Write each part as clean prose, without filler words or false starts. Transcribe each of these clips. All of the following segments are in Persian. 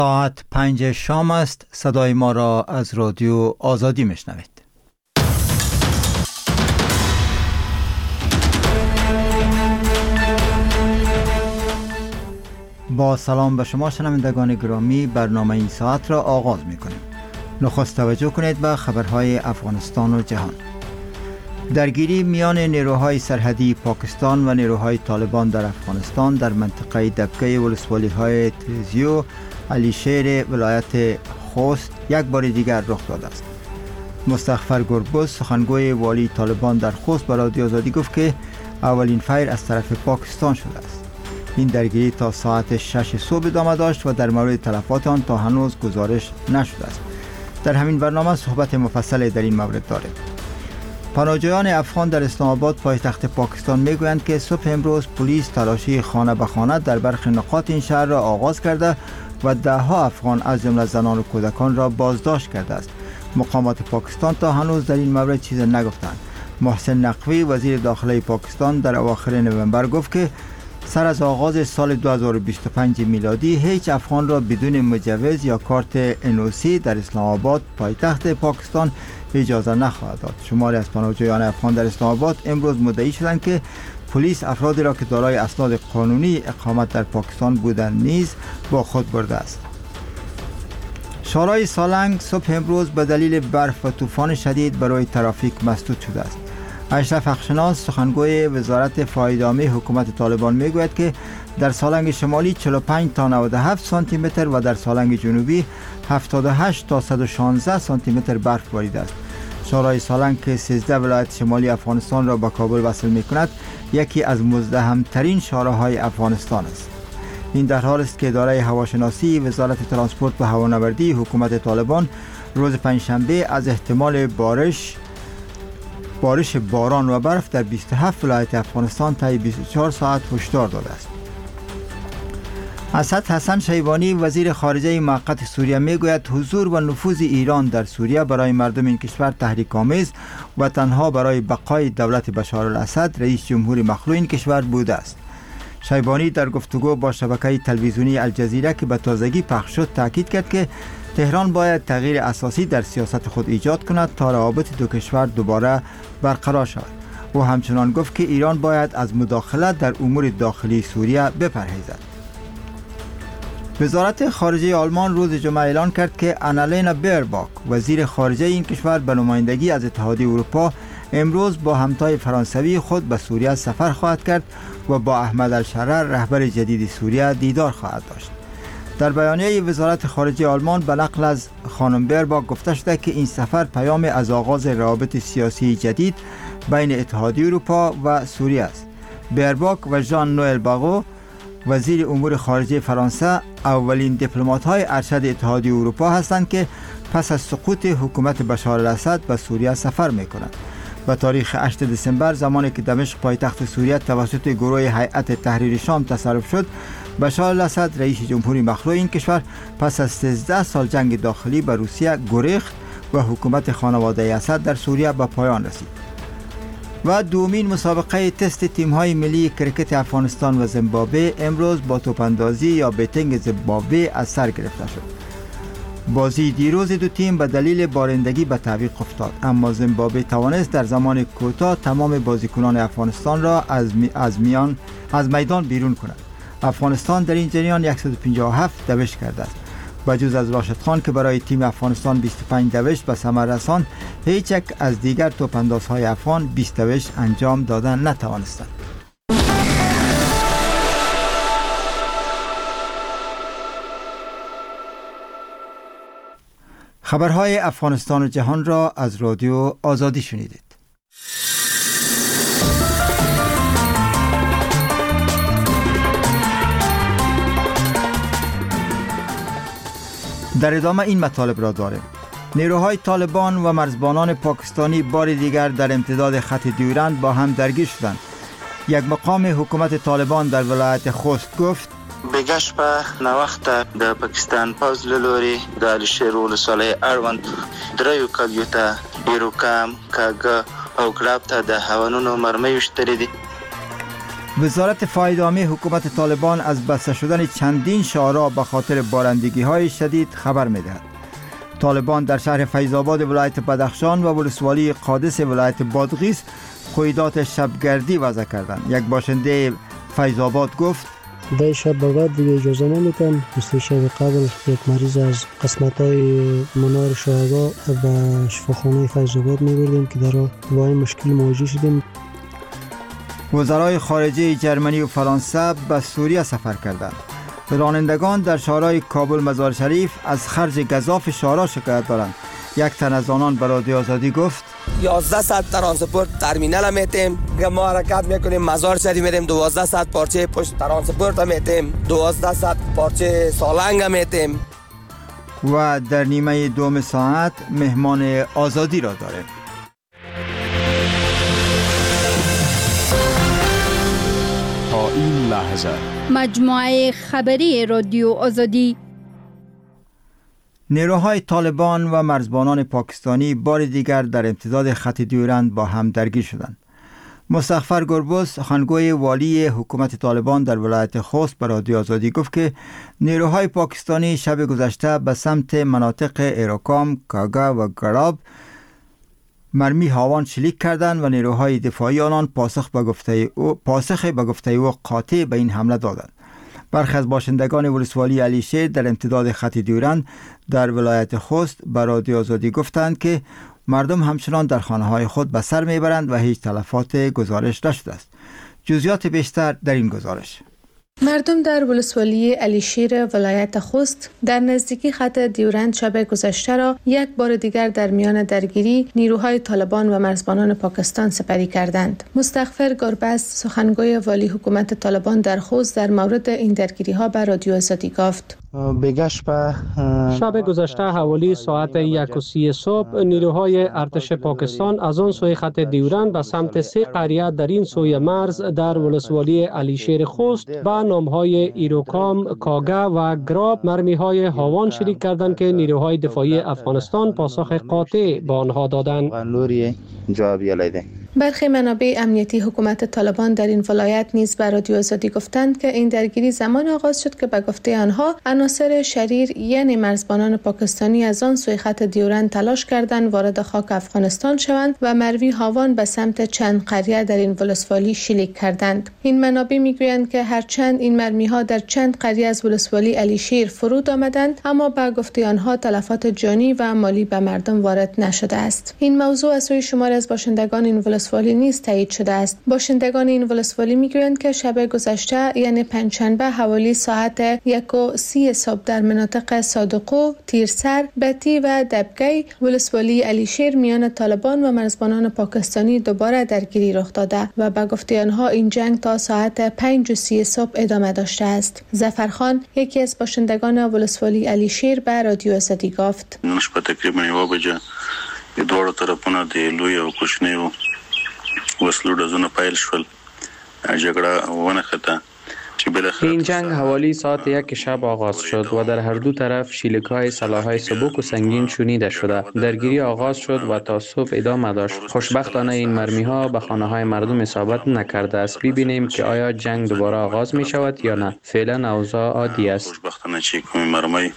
ساعت 5 شام است. صدای ما را از رادیو آزادی میشنوید. با سلام به شما شنوندگان گرامی، برنامه این ساعت را آغاز میکنیم. نخست توجه کنید به خبرهای افغانستان و جهان. درگیری میان نیروهای سرحدی پاکستان و نیروهای طالبان در افغانستان در منطقه دبکه ولسوالی‌های تریزیو علیشیر ولایت خوست یک بار دیگر رخ داده است. مستغفر گربز سخنگوی والی طالبان در خوست به رادیو آزادی گفت که اولین فیر از طرف پاکستان شده است. این درگیری تا ساعت 6 صبح ادامه داشت و در مورد تلفات آن تا هنوز گزارش نشده است. در همین برنامه صحبت مفصل در این مورد داریم. پناهجویان افغان در اسلام آباد پایتخت پاکستان میگویند که صبح امروز پلیس تلاشی خانه به خانه در برخی نقاط این شهر را آغاز کرده و ده‌ها افغان از جمله زنان و کودکان را بازداشت کرده است. مقامات پاکستان تا هنوز در این مورد چیزی نگفتند. محسن نقوی وزیر داخلی پاکستان در اواخر نوامبر گفت که سر از آغاز سال 2025 میلادی هیچ افغان را بدون مجوز یا کارت NOC در اسلام آباد پایتخت پاکستان اجازه نخواهد داد. شماری از پناهجویان افغان در اسلام آباد امروز مدعی شدند که پلیس افرادی را که دارای اسناد قانونی اقامت در پاکستان بودند نیز با خود برده است. شارع سالنگ صبح امروز به دلیل برف و طوفان شدید برای ترافیک مسدود شده است. اشرف حقشناس سخنگوی وزارت فایدامی حکومت طالبان میگوید که در سالنگ شمالی 45 تا 97 سانتی متر و در سالنگ جنوبی 78 تا 116 سانتی متر برف باریده است. شارع سالنگ که 13 ولایت شمالی افغانستان را به کابل وصل می‌کند، یکی از مزدحم‌ترین شارع‌های افغانستان است. این در حال است که اداره هواشناسی وزارت ترانسپورت و هوانوردی حکومت طالبان روز پنجشنبه از احتمال بارش باران و برف در 27 ولایت افغانستان طی 24 ساعت هشدار داده است. اسد حسن شیبانی وزیر خارجه موقت سوریه میگوید حضور و نفوذ ایران در سوریه برای مردم این کشور تحریک‌آمیز و تنها برای بقای دولت بشار الاسد رئیس جمهور مخلوع این کشور بوده است. شیبانی در گفتگو با شبکه تلویزیونی الجزیره که به تازگی پخش شد تاکید کرد که تهران باید تغییر اساسی در سیاست خود ایجاد کند تا روابط دو کشور دوباره برقرار شود. او همچنان گفت که ایران باید از مداخله در امور داخلی سوریه بپرهیزد. وزارت خارجه آلمان روز جمعه اعلان کرد که آنالینا بیرباک وزیر خارجه این کشور به نمایندگی از اتحادیه اروپا امروز با همتای فرانسوی خود به سوریه سفر خواهد کرد و با احمد الشرر رهبر جدید سوریه دیدار خواهد داشت. در بیانیه وزارت خارجه آلمان به نقل از خانم بیرباک گفته شده که این سفر پیام از آغاز روابط سیاسی جدید بین اتحادیه اروپا و سوریه است. بیرباک و ژان نوئل باغو وزیر امور خارجه فرانسه اولین دیپلمات‌های ارشد اتحادیه اروپا هستند که پس از سقوط حکومت بشار الاسد به سوریه سفر می‌کنند. به تاریخ 8 دسامبر زمانی که دمشق پایتخت سوریه توسط گروه هیئت تحریر شام تصرف شد، بشار الاسد رئیس جمهوری مخلوع این کشور پس از 13 سال جنگ داخلی به روسیه گریخت و حکومت خانواده اسد در سوریه به پایان رسید. و دومین مسابقه تست تیم‌های ملی کرکت افغانستان و زیمبابوه امروز با توپاندازی یا بیتینگ زیمبابوه از سر گرفته شد. بازی دیروز دو تیم به دلیل بارندگی به تعویق افتاد، اما زیمبابوه توانست در زمان کوتاه تمام بازیکنان افغانستان را از میدان بیرون کند. افغانستان در این جریان 157 دوش کرده است. بجز از راشد خان که برای تیم افغانستان 25 دوش به ثمر رساند، هیچ یک از دیگر توپاندازهای افغان 20 دوش انجام دادن نتوانستند. خبرهای افغانستان و جهان را از رادیو آزادی شنیدید. در ادامه این مطالب را داریم. نیروهای طالبان و مرزبانان پاکستانی بار دیگر در امتداد خط دیورند با هم درگیر شدند. یک مقام حکومت طالبان در ولایت خوست گفت بګش په نوښت د پاکستان پوز له لوري د علیشیر ولسوالۍ اړوند دریو کلیو ته ایروکام، کاږه او ګلاب ته د هاونونو مرمۍ وشتلې دي. وزارت فایده عامه حکومت طالبان از بسته شدن چندین شارع به خاطر بارندگی‌های شدید خبر می‌دهد. طالبان در شهر فیض‌آباد ولایت بدخشان و ولسوالی قادس ولایت بادغیس قیودات شبگردی وضع کردند. یک باشنده فیض‌آباد گفت در شب به بعد دیگه اجازه نمیتن. مثل شب قبل یک مریض از قسمت‌های منار شهدا به شفاخانه فیض‌آباد می‌بردیم که در با این مشکل مواجه شدیم. وزرای خارجه جرمنی و فرانسه به سوریه سفر کردند. رانندگان در شهرهای کابل مزار شریف از خرج گزاف شهرها شکایت دارند. یک تن از آنان به رادیو آزادی گفت 11 ساعت ترانسپورت ترمینال میتیم که ما حرکت میکنیم مزار شریف میریم 12 ساعت پارچه پشت ترانسپورت میتیم 12 ساعت پارچه سالنگ میتیم و در نیمه دوم ساعت مهمان آزادی را داریم. تا این لحظه مجموعه خبری رادیو آزادی. نیروهای طالبان و مرزبانان پاکستانی بار دیگر در امتداد خط دیورند با هم درگیر شدند. مستغفر گربز، سخنگوی والی حکومت طالبان در ولایت خوست، به رادیو آزادی گفت که نیروهای پاکستانی شب گذشته به سمت مناطق ایروکام، کاگا و گراب مرمی هاوان شلیک کردند و نیروهای دفاعی آنان پاسخ به گفته او قاطع به این حمله دادند. برخی از باشندگان ولسوالی علیشیر در امتداد خط دیورند در ولایت خوست به رادیو آزادی گفتند که مردم همچنان در خانه‌های خود به سر میبرند و هیچ تلفات گزارش نشده است. جزئیات بیشتر در این گزارش. مردم در ولسوالی علیشیر ولایت خوست در نزدیکی خط دیورند شب گذشته را یک بار دیگر در میان درگیری نیروهای طالبان و مرزبانان پاکستان سپری کردند. مستغفر گربز، سخنگوی والی حکومت طالبان در خوست، در مورد این درگیری ها به رادیو آزادی گفت شب گذشته حوالی ساعت 1:30 صبح نیروهای ارتش پاکستان از آن سوی خط دیورند به سمت 3 قریه در این سوی مرز در ولسوالی علیشیر خوست با نامهای ایروکام، کاگا و گراب مرمیهای هاوان شلیک کردند که نیروهای دفاعی افغانستان پاسخ قاطع به آنها دادند. برخی منابع امنیتی حکومت طالبان در این ولایت نیز به رادیو آزادی گفتند که این درگیری زمان آغاز شد که به گفته آنها عناصر شریر یعنی مرزبانان پاکستانی از آن سوی خط دیورند تلاش کردند وارد خاک افغانستان شوند و مروی هاوان به سمت چند قریه در این ولسوالی شلیک کردند. این منابع میگویند که هرچند این مرمی‌ها در چند قریه از ولسوالی علیشیر فرود آمدند، اما به گفته آنها تلفات جانی و مالی به مردم وارد نشده است. این موضوع از سوی شمار از باشندگان این ولسوالی نیز تایید شده است. باشندگان این ولسوالی میگویند که شب گذشته یعنی پنجشنبه حوالی ساعت 1:30 صبح در مناطق صادقو، تیرسر، بتی و دبگی ولسوالی علیشیر میان طالبان و مرزبانان پاکستانی دوباره درگیری رخ داده و به گفته آنها این جنگ تا ساعت 5:30 صبح ادامه داشته است. ظفرخان، یکی از باشندگان ولسوالی علیشیر، به رادیو آزادی گفت شپه تقریبا 1 بجه د دوړو طرفونو د لوی او کوچنیو وسلو ډزونه پیل شول. جګړه ونښته. این جنگ حوالی ساعت 1 شب آغاز شد و در هر دو طرف شلیک‌های سلاح‌های سبک و سنگین شنیده شده. درگیری آغاز شد و تا صبح ادامه داشت. خوشبختانه این مرمی‌ها به خانه‌های مردم اصابت نکرده است. ببینیم که آیا جنگ دوباره آغاز می شود یا نه. فعلا اوضاع عادی است. خوشبختانه چې کومې مرمۍ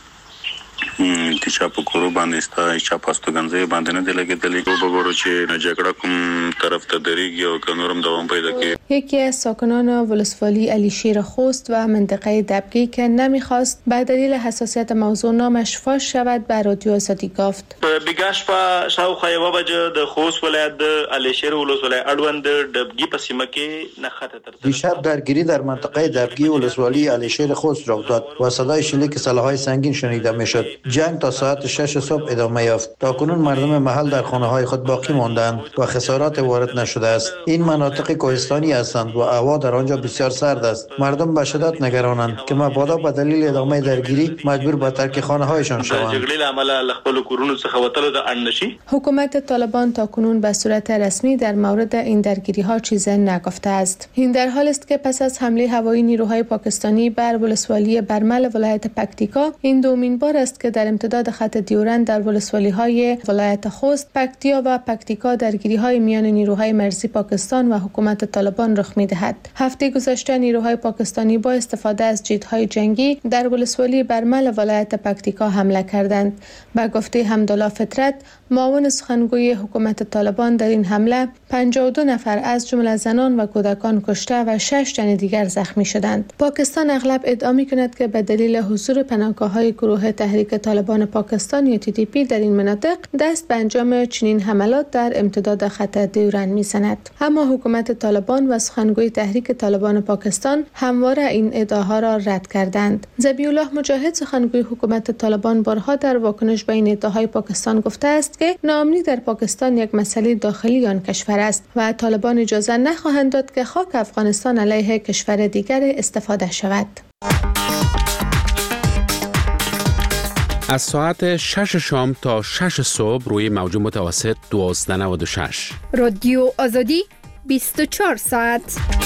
چا په کورو باندې ستا چا په استوګنځي باندې نه دی لګېدلې. وګورو چې جګړه کوم طرف ته درېږي او که نورم دوام پیدا کوي. یکی از ساکنان ولسوالی علیشیر خوست و منطقه دبگی که نمیخواست به دلیل حساسیت موضوع نامش فاش شود به رادیو آزادی گفت بیګاش په شاوخوا 1 بجه د خوست ولایت د علیشیر ولسوالی اړوند دبگی په سیمه کې نښته تر دیشب درگیری در منطقه دبگی ولسوالی علیشیر خوست رخ داد و صدای شلیک سلاح‌های سنگین شنیده میشد. جنگ تا ساعت 6 صبح ادامه یافت. تاکنون مردم محل در خانه‌های خود باقی ماندند و خسارات وارد نشده است. این مناطق کوهستانی هستند و هوا در آنجا بسیار سرد است. مردم به شدت نگرانند که مبادا به دلیل ادامه درگیری مجبور به ترک خانه‌هایشان شوند. حکومت طالبان تاکنون به صورت رسمی در مورد این درگیری‌ها چیزی نگفته است. این در حالی است که پس از حمله هوایی نیروهای پاکستانی بر ولسوالی برمل ولایت پکتیکا این دومین بار است که در امتداد خط دیورند در ولسوالی‌های ولایت خوست، پکتیا و پکتیکا درگیری‌های میان نیروهای مرزی پاکستان و حکومت طالبان رخ می‌دهد. هفته گذشته نیروهای پاکستانی با استفاده از جیت‌های جنگی در ولسوالی برمل ولایت پکتیکا حمله کردند. به گفته حمدالله فطرت، معاون سخنگوی حکومت طالبان، در این حمله 52 نفر از جمله زنان و کودکان کشته و 6 تن دیگر زخمی شدند. پاکستان اغلب ادعا می‌کند که به دلیل حضور پناهگاه‌های گروه تحریک طالبان پاکستان یا TTP در این مناطق دست به انجام چنین حملات در امتداد خط دیورند می‌زند. اما حکومت طالبان و سخنگوی تحریک طالبان پاکستان همواره این ادعاها را رد کردند. ذبیح‌الله مجاهد، سخنگوی حکومت طالبان، بارها در واکنش به این ادعاهای پاکستان گفته است که ناامنی در پاکستان یک مسئله داخلی آن کشور است و طالبان اجازه نخواهند داد که خاک افغانستان علیه کشور دیگر استفاده شود. از ساعت 6 شام تا 6 صبح روی موج متوسط 1296 رادیو آزادی 24 ساعت.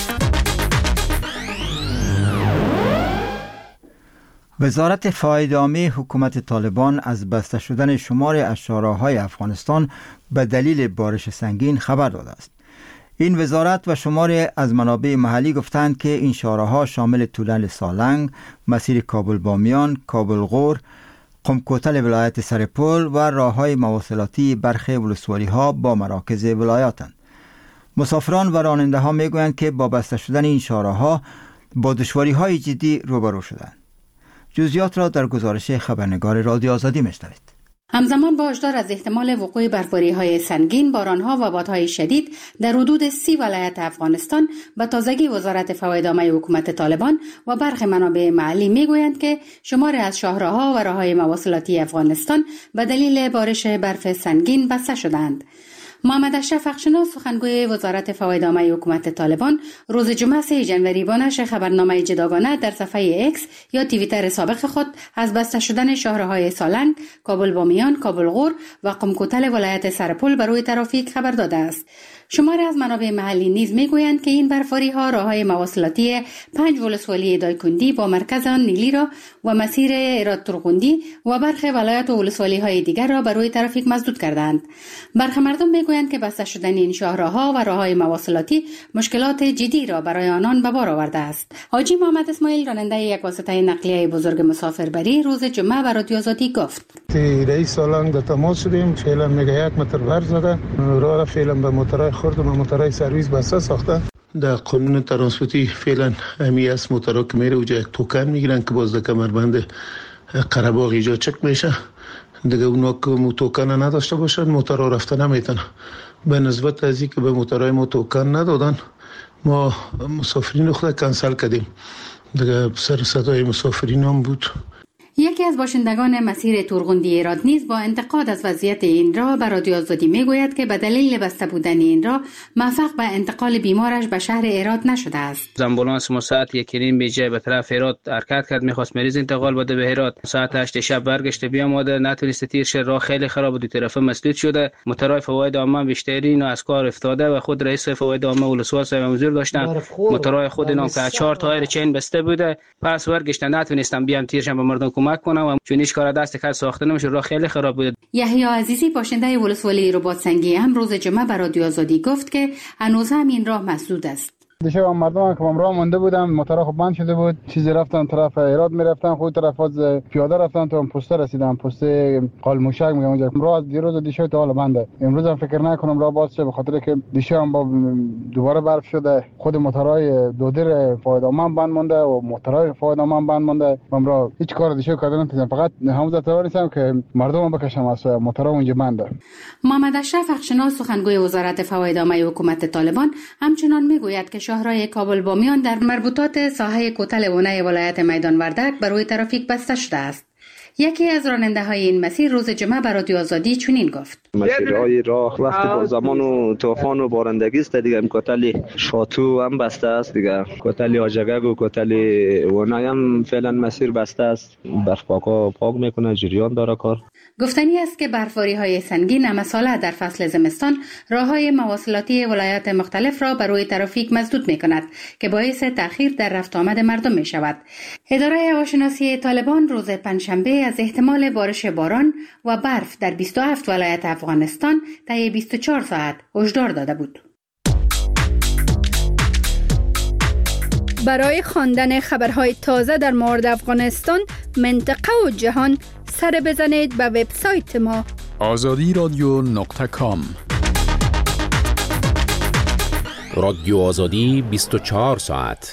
وزارت فاید عامه حکومت طالبان از بسته شدن شمار از شاهراه‌های افغانستان به دلیل بارش سنگین خبر داده است. این وزارت و شماری از منابع محلی گفتند که این شاهراه‌ها شامل تونل سالنگ، مسیر کابل بامیان، کابل غور، قم-کوتل ولایت سرپل و راه‌های مواصلاتی برخی ولسوالی‌ها با مراکز ولایاتند. مسافران و راننده‌ها می‌گویند که با بسته شدن این شاهراه‌ها با دشواری‌های جدی روبرو شدند. جزئیات را در گزارش خبرنگار رادیو آزادی می‌شنوید. همزمان با هشدار از احتمال وقوع برف‌باری‌های سنگین، باران‌ها و بادهای شدید در حدود 30 ولایت افغانستان، به تازگی وزارت فواید عامه حکومت طالبان و برخی منابع محلی می‌گویند که شماری از شاهراه‌ها و راه‌های مواصلاتی افغانستان به دلیل بارش برف سنگین بسته شدند. محمد اشرف اخشناس، سخنگوی وزارت فواید عامه حکومت طالبان، روز جمعه 3 ژانویه با نشر خبرنامه جداگانه در صفحه ایکس یا توییتر سابق خود از بسته شدن شاهراه‌های سالنگ، کابل بامیان، کابل غور و قم-کوتل ولایت سرپل بر روی ترافیک خبر داده است. شماری از منابع محلی نیز میگویند که این برف‌باری‌ها راه‌های مواصلاتی 5 ولسوالی دایکندی با مرکز آن نیلی را و مسیر ایراد ترغندی و برخی ولایات و ولسوالی‌های دیگر را بر روی ترافیک مسدود کردند. برخی مردم میگویند که بسته شدن این شاهراه‌ها و راه‌های مواصلاتی مشکلات جدی را برای آنان به بار آورده است. حاجی محمد اسماعیل، راننده یک واسطه نقلیه بزرگ مسافربری، روز جمعه به رادیو آزادی گفت: رئیس سالنگ در تماس شدیم، فعلا میگه 1 متر برف زده، راه فعلا به موترهای خرد و موترهای سرویس بسته ساخته. در قانون ترانسپورتی فعلا همی است موترها که میره اونجا یک توکن میگیرن که باز در کمربند قره‌باغ اینجا چک میشه. دیگه اونا که توکن نداشته باشن موترها رفته نمیتونه. به نسبت از اینکه به موترهای ما توکن ندادن، ما مسافرین خود کنسل کردیم. دیگه سر صدای مسافرین هم بود. یکی از باشندگان مسیر تورغندی ایراد نیز با انتقاد از وضعیت این راه به رادیو آزادی میگوید که به دلیل بسته بودن این راه موفق به انتقال بیمارش به شهر ایراد نشده است. آمبولانس ما ساعت 1:30 به جای به طرف ایراد حرکت کرد، میخواست مریض انتقال بده به ایراد. ساعت 8 شب برگشت بیاماده، نتونست تیر شه، راه خیلی خراب بود، طرف مسدود شده. موتورهای فواید عامه بیشتری اینا از کار افتاده و خود رئیس فواید عامه ولسوالی صاحب حضور داشتن. موتورهای خود اینا که 4 تایر چین بسته بوده، پس برگشتن نتونستم بیام تیرشم به مردم کمک کنم و چون هیچ کار دست کار ساخته نمیشه، راه خیلی خراب بود. یحیی عزیزی، باشنده ولسوالی رباط سنگی، هم روز جمعه به رادیو آزادی گفت که هنوز هم این راه مسدود است. دیشب مردم که راه مونده بودن، موتورها خوب بند شده بود، چیزی رفتن طرف ایراد میرفتن، خود طرف از پیاده رفتن تا پسته رسیدن، پسته قالموشک میگم اونجا. راه از دیروز و دیشب تا حالا بنده. امروز هم فکر نکنم راه باز شه، به خاطر که دیشب هم با دوباره برف شده. خود موتورهای دودر فاید عامه بند مونده و موتورهای فاید عامه بند مونده. من هیچ کار دیشب کردن نمی‌تونم، فقط همون ذات نیستم که مردم بکشم از موتورها اونجا بنده. محمد اشرف اخشناس، سخنگوی وزارت فواید عامه حکومت طالبان، همچنان میگوید که شاهراه کابل بامیان در مربوطات ساحه کوتل ونه ولایت میدان وردک بر روی ترافیک بسته شده است. یکی از راننده های این مسیر روز جمعه به رادیو آزادی چنین گفت: مسیرهای راه وقتی با زمان و طوفان و بارندگی است دیگه، کوتل شاتو هم بسته است دیگه، کوتل آجگگ و کوتل ونای هم فعلا مسیر بسته است. برف پاک میکنه، جریان داره کار. گفتنی است که برف‌باری‌های سنگین مثلا در فصل زمستان راه‌های مواصلاتی ولایات مختلف را بر روی ترافیک مسدود می‌کند که باعث تأخیر در رفت آمد مردم می‌شود. اداره هواشناسی طالبان روز پنجشنبه از احتمال بارش باران و برف در 27 ولایت افغانستان طی 24 ساعت هشدار داده بود. برای خواندن خبرهای تازه در مورد افغانستان، منطقه و جهان، سر بزنید به وبسایت ما azadiradyo.com. رادیو آزادی 24 ساعت.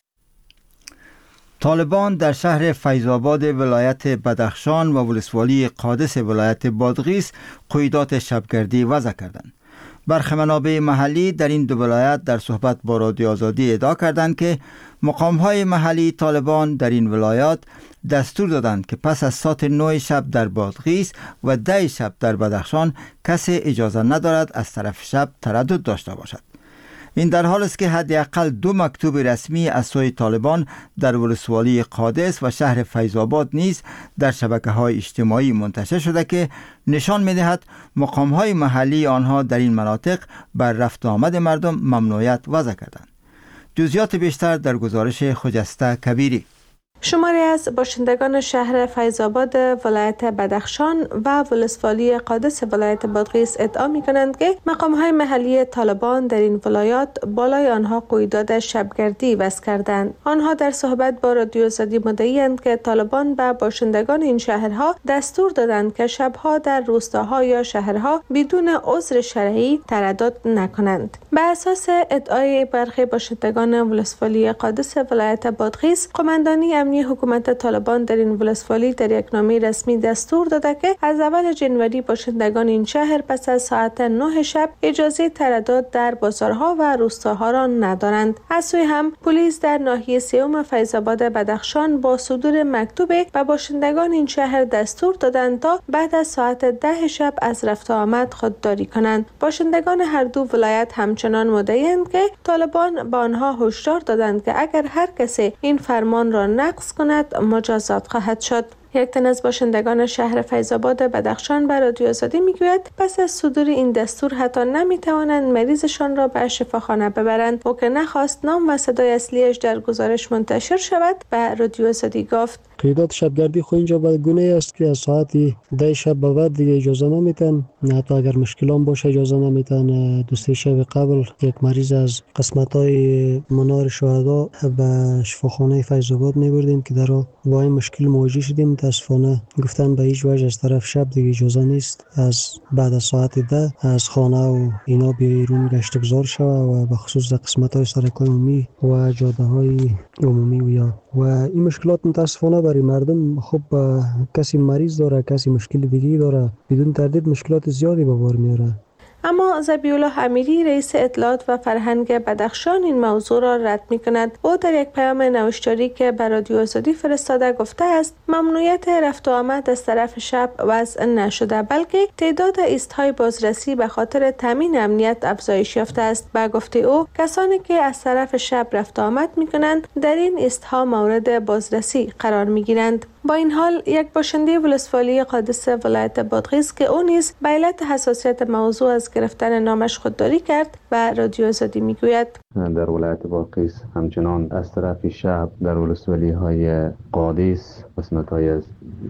طالبان در شهر فیض‌آباد ولایت بدخشان و ولسوالی قادس ولایت بادغیس قیودات شبگردی وضع کردند. برخی منابع محلی در این دو ولایت در صحبت با رادیو آزادی ادعا کردند که مقام‌های محلی طالبان در این ولایات دستور دادند که پس از ساعت 9 شب در بادغیس و 10 شب در بدخشان کسی اجازه ندارد از طرف شب تردد داشته باشد. این در حال است که حداقل 2 مکتوب رسمی از سوی طالبان در ولسوالی قادس و شهر فیض‌آباد نیز در شبکه‌های اجتماعی منتشر شده که نشان می‌دهد مقام‌های محلی آنها در این مناطق بر رفت و آمد مردم ممنوعیت وضع کردند. جزئیات بیشتر در گزارش خجسته کبیری. شماری از باشندگان شهر فیض‌آباد ولایت بدخشان و ولسوالی قادس ولایت بادغیس ادعا می‌کنند که مقام‌های محلی طالبان در این ولایات بالای آنها قیودات شبگردی وضع کردند. آنها در صحبت با رادیو آزادی مدعی‌اند که طالبان به باشندگان این شهرها دستور دادند که شبها در روستاها یا شهرها بدون عذر شرعی تردد نکنند. به اساس ادعای برخی باشندگان ولسوالی قادس ولایت بادغیس، قماندانی امنی حکومت طالبان در این ولسوالی در یک نامه رسمی دستور داده که از اول جنوری باشندگان این شهر پس از ساعت 9 شب اجازه تردد در بازارها و روستاها را ندارند. از سوی هم پلیس در ناحیه سیوم فیض‌آباد بدخشان با صدور مکتوب به باشندگان این شهر دستور دادند تا بعد از ساعت 10 شب از رفت و آمد خودداری کنند. باشندگان هر دو ولایت همچنان مدعی‌اند که طالبان به آنها هشدار دادند که اگر هر کسی این فرمان را نقض کند مجازات خواهد شد. یک تن از باشندگان شهر فیض‌آباد بدخشان به رادیو آزادی میگوید پس از صدور این دستور حتی نمیتوانند مریضشان را به شفاخانه ببرند. او که نخواست نام و صدای اصلیش در گزارش منتشر شود به رادیو آزادی گفت قیودات شبگردی خو اینجا به گونه است که از ساعت 10 شب به بعد دیگه اجازه نمیتن، حتی اگر مشکلان باشه اجازه نمیتن. دوسته شب قبل یک مریض از قسمت‌های منار شهدا به شفاخانه فیض‌آباد میبردیم که در با این مشکل مواجه شدیم. متاسفانه گفتن به هیچ وجه از طرف شب دیگه اجازه نیست از بعد از ساعت 10 از خانه و اینا بیرون گشت گذار شوه و به خصوص قسمت‌های سرک‌های عمومی و جاده‌های عمومی و این مشکلات متاسفانه برای مردم خب کسی مریض داره، کسی مشکل دیگه داره، بدون تردید مشکلات زیادی به بار میاره. اما ذبیح‌الله امیری رئیس اطلاعات و فرهنگ بدخشان این موضوع را رد می‌کند. او در یک پیام نوشتاری که به رادیو آزادی فرستاده گفته است ممنوعیت رفت و آمد از طرف شب وضع نشده، بلکه تعداد ایست‌های بازرسی به خاطر تامین امنیت افزایش یافته است. به گفته او کسانی که از طرف شب رفت و آمد می‌کنند در این ایست‌ها مورد بازرسی قرار می‌گیرند. با این حال یک باشنده ولسوالی قادس ولایت بادغیس که او نیز به علت حساسیت موضوع از گرفتن نامش خودداری کرد و رادیو آزادی میگوید در ولایت بادغیس همچنان از طرف شب در ولسوالی های قادس، قسمت های از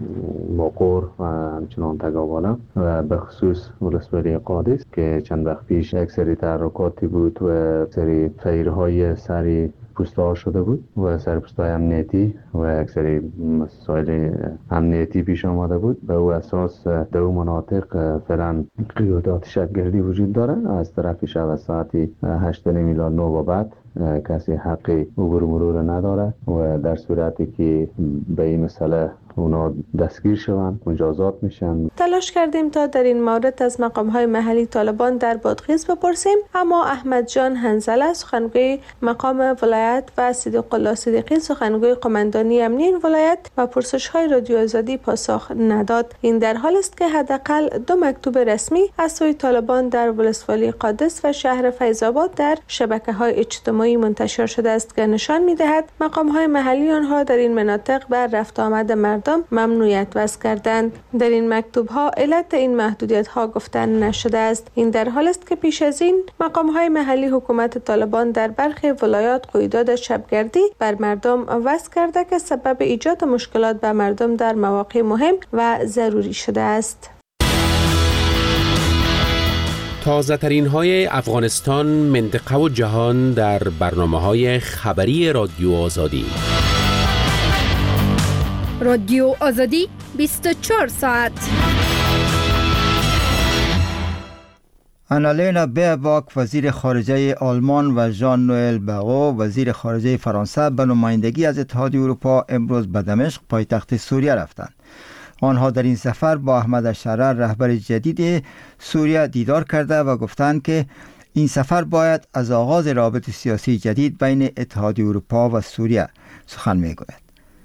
مقر و همچنان تگاوالا و به خصوص ولسوالی قادس که چند وقت پیش یک سری تحرکاتی بود و سری فیرهای سری پوست‌ها شده بود و سرپوست‌های امنیتی و یک سری مسائل امنیتی پیش آمده بود. به او اساس در اون مناطق فعلا قیودات شبگردی وجود داره. از طرف شب از ساعت 8 الی 9 و بعد کسی حقی عبور مرور نداره و در صورتی که به این مسئله اونا دستگیر شوند مجازات میشن. تلاش کردیم تا در این مورد از مقام‌های محلی طالبان در بادغیس بپرسیم، اما احمد جان حنظله سخنگوی مقام ولایت و صدیق الله صدیقی سخنگوی قماندانی امنی این ولایت و پرسش‌های رادیو آزادی پاسخ نداد. این در حال است که حداقل 2 مکتوب رسمی از سوی طالبان در ولسوالی قادس و شهر فیض‌آباد در شبکه‌های اجتماعی اجتماعی منتشر شده است که نشان می‌دهد مقام‌های محلی آنها در این مناطق بر رفت آمد مردم ممنوعیت وضع کردند. در این مکتوب‌ها علت این محدودیت‌ها گفته نشده است. این در حال است که پیش از این مقام‌های محلی حکومت طالبان در برخی ولایات قیودات شبگردی بر مردم وضع کرده که سبب ایجاد مشکلات به مردم در مواقع مهم و ضروری شده است. تازه ترین های افغانستان، منطقه و جهان در برنامه های خبری رادیو آزادی. رادیو آزادی 24 ساعت. آنالینا بیرباک وزیر خارجه آلمان و ژان نوئل باغو وزیر خارجه فرانسه به نمایندگی از اتحادیه اروپا امروز به دمشق پایتخت سوریه رفتند. آنها در این سفر با احمد الشرع رهبر جدید سوریه دیدار کرده و گفتند که این سفر باید از آغاز روابط سیاسی جدید بین اتحادیه اروپا و سوریه سخن میگوید.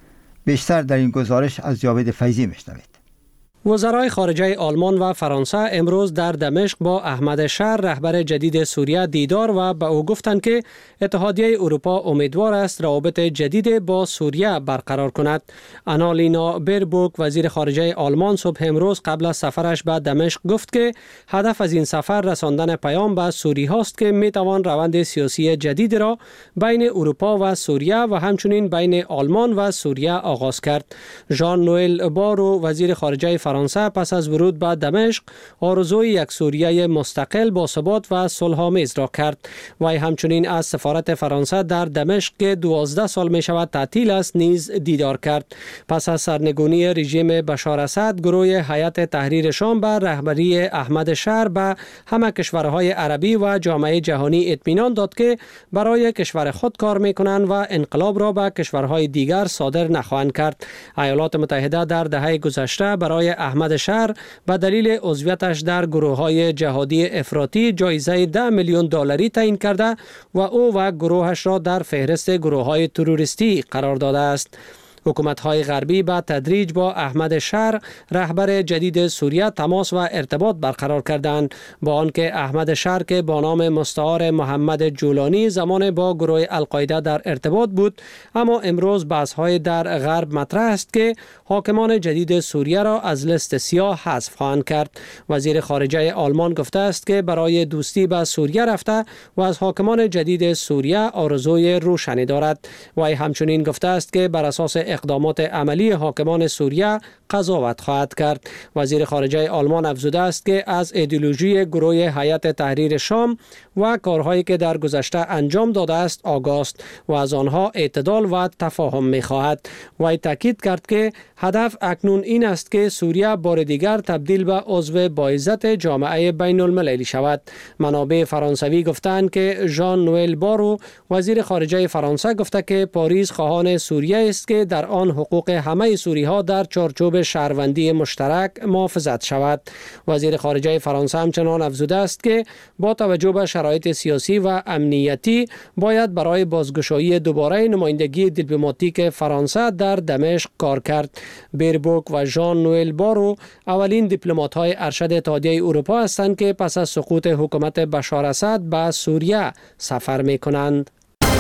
بیشتر در این گزارش از جاوید فیضی میشنوید. وزرای خارجه آلمان و فرانسه امروز در دمشق با احمد الشرع رهبر جدید سوریه دیدار و به او گفتند که اتحادیه اروپا امیدوار است روابط جدید با سوریه برقرار کند. آنالینا بیرباک وزیر خارجه آلمان صبح امروز قبل از سفرش به دمشق گفت که هدف از این سفر رساندن پیام به سوری هاست که می توان روند سیاسی جدید را بین اروپا و سوریه و همچنین بین آلمان و سوریه آغاز کرد. ژان نوئل بارو وزیر خارجه فرانسه پس از ورود به دمشق آرزوی یک سوریه مستقل با ثبات و صلح‌آمیز را کرد. وی همچنین از سفارت فرانسه در دمشق که 12 سال می شود تعطیل است نیز دیدار کرد. پس از سرنگونی رژیم بشار اسد، گروه هیئت تحریر شام به رهبری احمد الشرع به همه کشورهای عربی و جامعه جهانی اطمینان داد که برای کشور خود کار می کنند و انقلاب را به کشورهای دیگر صادر نخواهند کرد. ایالات متحده در دهه گذشته برای احمد الشرع به دلیل عضویتش در گروه‌های جهادی افراطی جایزه 10 میلیون دلاری تعیین کرده و او و گروهش را در فهرست گروه‌های تروریستی قرار داده است. حکومت‌های غربی به تدریج با احمد الشرع رهبر جدید سوریه تماس و ارتباط برقرار کردند، با آنکه احمد الشرع که با نام مستعار محمد جولانی زمان با گروه القاعده در ارتباط بود، اما امروز بحث‌های در غرب مطرح است که حاکمان جدید سوریه را از لیست سیاه حذف خواهند کرد. وزیر خارجه آلمان گفته است که برای دوستی به سوریه رفته و از حاکمان جدید سوریه آرزوی روشنی دارد. وی همچنین گفته است که بر اساس اقدامات عملی حاکمان سوریه قضاوت خواهد کرد. وزیر خارجه آلمان افزوده است که از ایدئولوژی گروه هیئت تحریر شام و کارهایی که در گذشته انجام داده است آگاه است و از آنها اعتدال و تفاهم می‌خواهد. وی تاکید کرد که هدف اکنون این است که سوریه بار دیگر تبدیل به عضو باعزت جامعه بین المللی شود. منابع فرانسوی گفتند که ژان نوئل بارو وزیر خارجه فرانسه گفته که پاریس خواهان سوریه است که در آن حقوق همه سوری‌ها در چارچوب شهروندی مشترک محافظت شود. وزیر خارجه فرانسه همچنان افزوده است که با توجه به شرایط سیاسی و امنیتی باید برای بازگشایی دوباره نمایندگی دیپلماتیک فرانسه در دمشق کار کرد. بیرباک و ژان نوئل بارو اولین دیپلمات‌های ارشد اتحادیه اروپا هستند که پس از سقوط حکومت بشار اسد به سوریه سفر می‌کنند.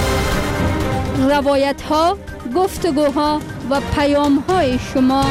روایت‌ها، گفتگوها و پیام‌های شما.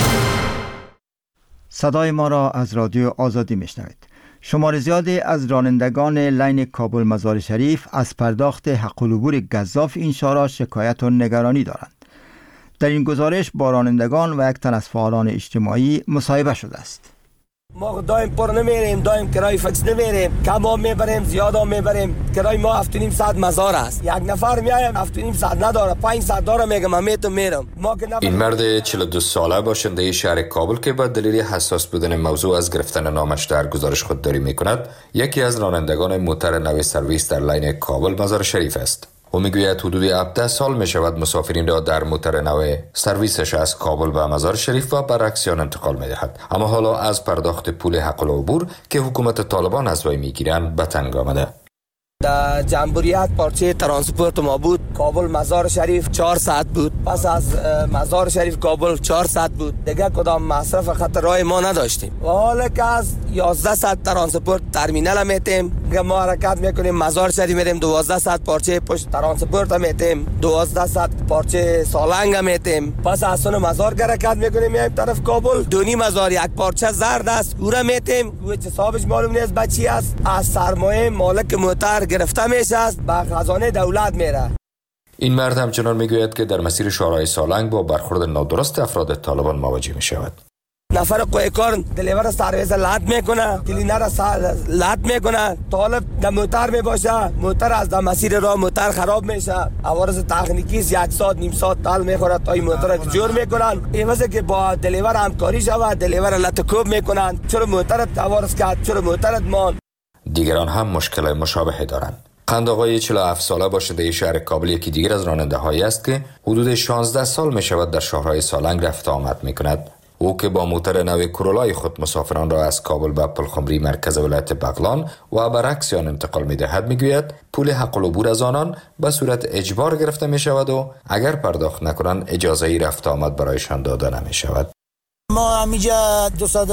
صدای ما را از رادیو آزادی میشنوید. شمار زیادی از رانندگان لین کابل مزار شریف از پرداخت حق العبور گزاف این شارع شکایت و نگرانی دارند. در این گزارش با رانندگان و یک تن از فعالان اجتماعی مصاحبه شده است. ما دایم پر نمیریم، دایم کرای فکس نمیریم، کم هم میبریم، زیاد هم میبریم. کرای ما 7.5 ساعت مزار است. یک نفر میایم 7.5 ساعت نداره، 5 ساعت داره، میگم من میرم. این مرد 42 ساله باشنده شهر کابل که به دلیل حساس بودن موضوع از گرفتن نامش در گزارش خودداری میکند، یکی از رانندگان موتر نو سرویس در لین کابل مزار شریف است. او میگوید حدود 17 سال می شود مسافرین را در موتر نو سرویسش از کابل به مزار شریف و برعکسیان انتقال می دهد، اما حالا از پرداخت پول حق العبور که حکومت طالبان از وی می گیرند به تنگ آمده. در جمهوریت پارچه ترانسپورت ما بود، کابل مزار شریف 4 ساعت بود، پس از مزار شریف کابل 4 ساعت بود، دیگه کدام مصرف خط راه ما نداشتیم. و حالا که از 11 ساعت ترانسپورت ترمینال میتیم، ما حرکت میکنیم مزار شریف میریم 12 ساعت پارچه پشت ترانسپورت میتیم 12 ساعت پارچه سالنگ میتیم پس از سون مزار حرکت میکنیم میایم طرف کابل دونی مزار یک پارچه زرد است او را میتیم او حسابش معلوم نیست بچی است از سرمایه مالک موتر گرفته میشه به خزانه دولت میره. این مرد همچنان میگوید که در مسیر شورای سالنگ با برخورد نادرست افراد طالبان مواجه می شود. نفر قویکار دلیور سرویس لات میکنه کلینر لات میکنه طالب در موتر میباشه موتر از در مسیر راه موتر خراب میشه عوارض تکنیکی یک ساعت نیم ساعت تال میخوره تا این موتر رو جور میکنن این واسه که با دلیور همکاری شود دلیور لطکوب میکنن چرا موترت عوارض کرد چرا موترت مان. دیگران هم مشکل مشابهی دارند. قند آقای 47 ساله باشنده شهر کابل یکی دیگر از راننده هایی است که حدود 16 سال می شود در شهرهای سالنگ رفت آمد می کند. او که با موتر نو کرولای خود مسافران را از کابل به پلخمری مرکز ولایت بغلان و برعکس آن انتقال می دهد می گوید پول حق العبور از آنان به صورت اجبار گرفته می شود و اگر پرداخت نکنند اجازه رفت آمد برایشان داده نمی شود. ما همیجا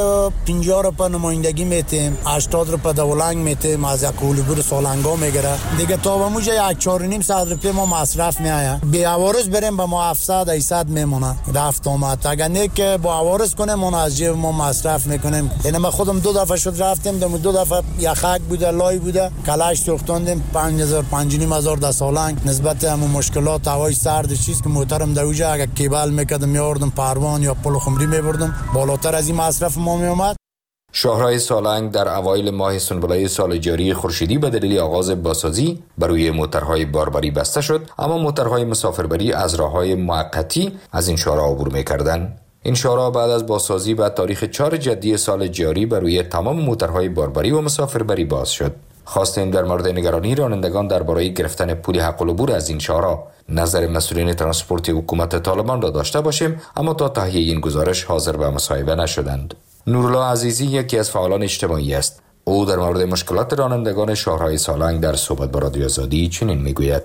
250 روپا نمایندگی میتیم 80 روپا دولنگ میتیم از یک کولبور سالنگا میگیره دیگه تا به موجه 1.5 ساعت روپی ما مصرف میایه بی عوارض بریم به ما 700 800 میمونه رفت آمد اگر نه که با عوارض کنیم ما از جیب ما مصرف میکنیم. یعنی ما خودم 2 دفعه شد رفتیم 2 دفعه یخک بوده لای بوده کلاش سوختاندیم 5000 5500 در سالنگ نسبت همون مشکلات هوای سرد چیز که محترم در اوجه اگر کیبل میکردم میاردم پروان یا پلخمری میبردم بالاتر از این مصرف ما می اومد. شهرهای سالنگ در اوایل ماه سنبلای سال جاری خورشیدی به دلیل آغاز بازسازی بر روی موترهای باربری بسته شد اما موترهای مسافربری از راههای موقتی از این شهرها عبور می‌کردند. این شهرها بعد از بازسازی به تاریخ 4 جدی سال جاری بر روی تمام موترهای باربری و مسافربری باز شد. خواستیم در مورد نگرانی رانندگان درباره گرفتن پول حق العبور از این شهرها نظر مسئولین ترانسپورت حکومت طالبان را داشته باشیم اما تا تهیه این گزارش حاضر به مصاحبه نشدند. نورالله عزیزی یکی از فعالان اجتماعی است. او در مورد مشکلات رانندگان شهرهای سالنگ در صحبت با رادیو آزادی چنین میگوید: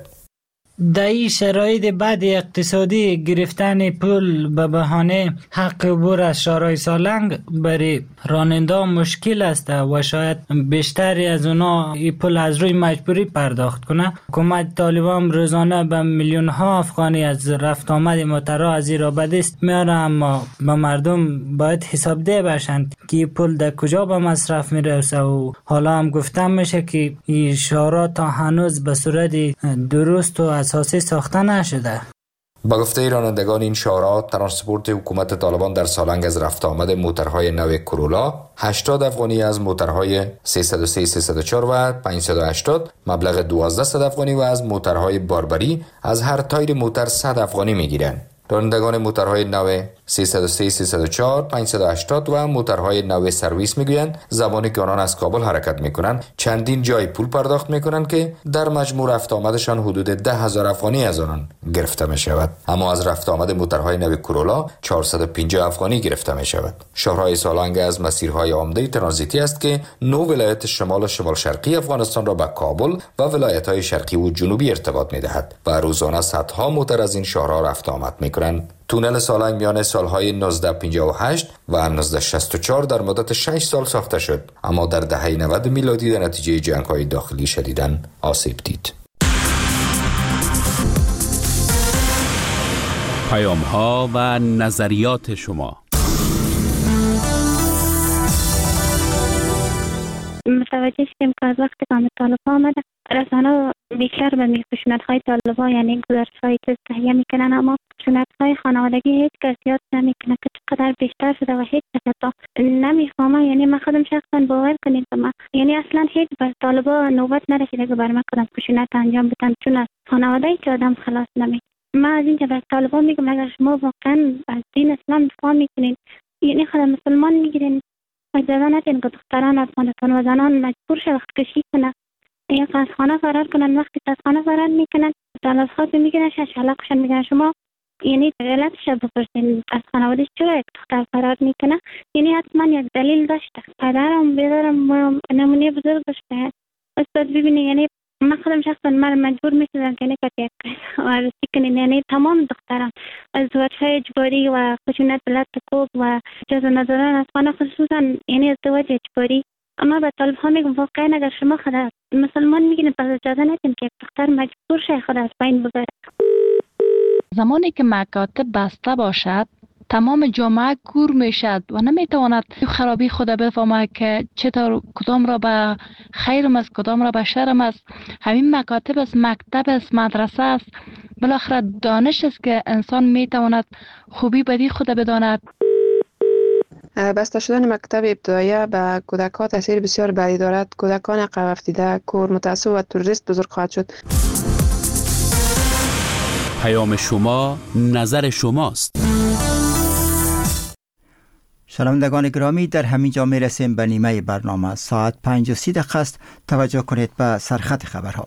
در این شرایط بعد اقتصادی گرفتن پول به بهانه حق عبور از شهرهای سالنگ برای راننده مشکل است و شاید بیشتری از اونا این پول از روی مجبوری پرداخت کنه. حکومت طالبان روزانه به میلیون ها افغانی از رفت آمد موترها از این را به دست میاره اما به مردم باید حسابده باشند که این پول در کجا به مصرف میرسه و حالا هم گفتم میشه که این شهرها تا هنوز به صورت درست و اساسی ساخته نشده. با گفته رانندگان این شهرها ترانسپورت حکومت طالبان در سالنگ از رفت آمد موترهای نو کرولا 80 افغانی از موترهای 303 304 و 580 مبلغ 1200 افغانی و از موترهای باربری از هر تایر موتر 100 افغانی میگیرند. رانندگان موترهای نو 303 304 580 و موترهای نو سرویس میگویند زمانی که آنان از کابل حرکت میکنند چندین جای پول پرداخت میکنند که در مجموع رفت آمدشان حدود 10,000 افغانی از آنان گرفته می شود اما از رفت آمد موترهای نو کرولا 450 افغانی گرفته می شود. شهرهای سالنگ از مسیرهای عمده ترانزیتی است که 9 ولایت شمال و شمال شرقی افغانستان را به کابل و ولایت‌های شرقی و جنوبی ارتباط می‌دهد و روزانه صدها موتر از این شهرها رفت آمد می‌کنند. تونل سالنگ میان سالهای 1958 و 1964 در مدت 6 سال ساخته شد اما در دهه 90 میلادی در نتیجه جنگ‌های داخلی شدیداً آسیب دید. پیام‌ها و نظریات شما. متوجه شدیم که از وقتی که طالبان آمده رسانه بیشتر به خشونت‌های طالبان یعنی گزارش‌های چیز تهیه میکنن اما خشونت‌های خانوادگی هیچ کس یاد نمیکنه که چقدر بیشتر شده و هیچ کس تا نمیفهمه. یعنی من خودم شخصا باور کنید که من یعنی اصلا هیچ بر طالبان نوبت نرسیده که بر من کدام خشونت انجام بدن چون از خانواده هیچ آدم خلاص نمیشه. من از اینجا بر طالبان میگم اگر شما واقعا از دین اسلام دفاع میکنین یعنی خود مسلمان میگیرین اجازه ندین که دختران افغانستان و زنان مجبور شوند کشی کنند یا از خانه فرار کنن. وقتی از خانه فرار میکنن طالبات میگیرن شلاقشون میگن شما یعنی علتش بپرسین از خانواده‌اش چرا یک دختر فرار میکنه یعنی حتما یک دلیل داشته. پدرم بیدارم نمونه بزرگش به استاد ببینی یعنی من خودم شخصا من مجبور میشدم که یک عروسی کنین یعنی تمام دختران ازدواج‌های اجباری و خشونت بلد کوب و اجازه ندادن از خانه خصوصا یعنی ازدواج اجباری اما به طالب ها میگم واقعا اگر شما خود مسلمان میگین پس اجازه ندین که دختر مجبور شه خود از بین ببره. زمانی که مکاتب بسته باشد تمام جامعه کور میشد و نمیتواند خرابی خود بفهمد که چطور کدام را به خیرم است کدام را به شرم است. همین مکاتب است، مکتب است، مدرسه است، بالاخره دانش است که انسان میتواند خوبی بدی خود بداند. بسته شدن مکتب ابتدایی به کودکان تاثیر بسیار بدی دارد. کودکان عقب افتاده، کور، متعصب و تروریست بزرگ خواهد شد. پیام شما نظر شماست. شنوندگان گرامی، در همین جا می رسیم به نیمه برنامه. ساعت 5:30 است. توجه کنید به سرخط خبرها.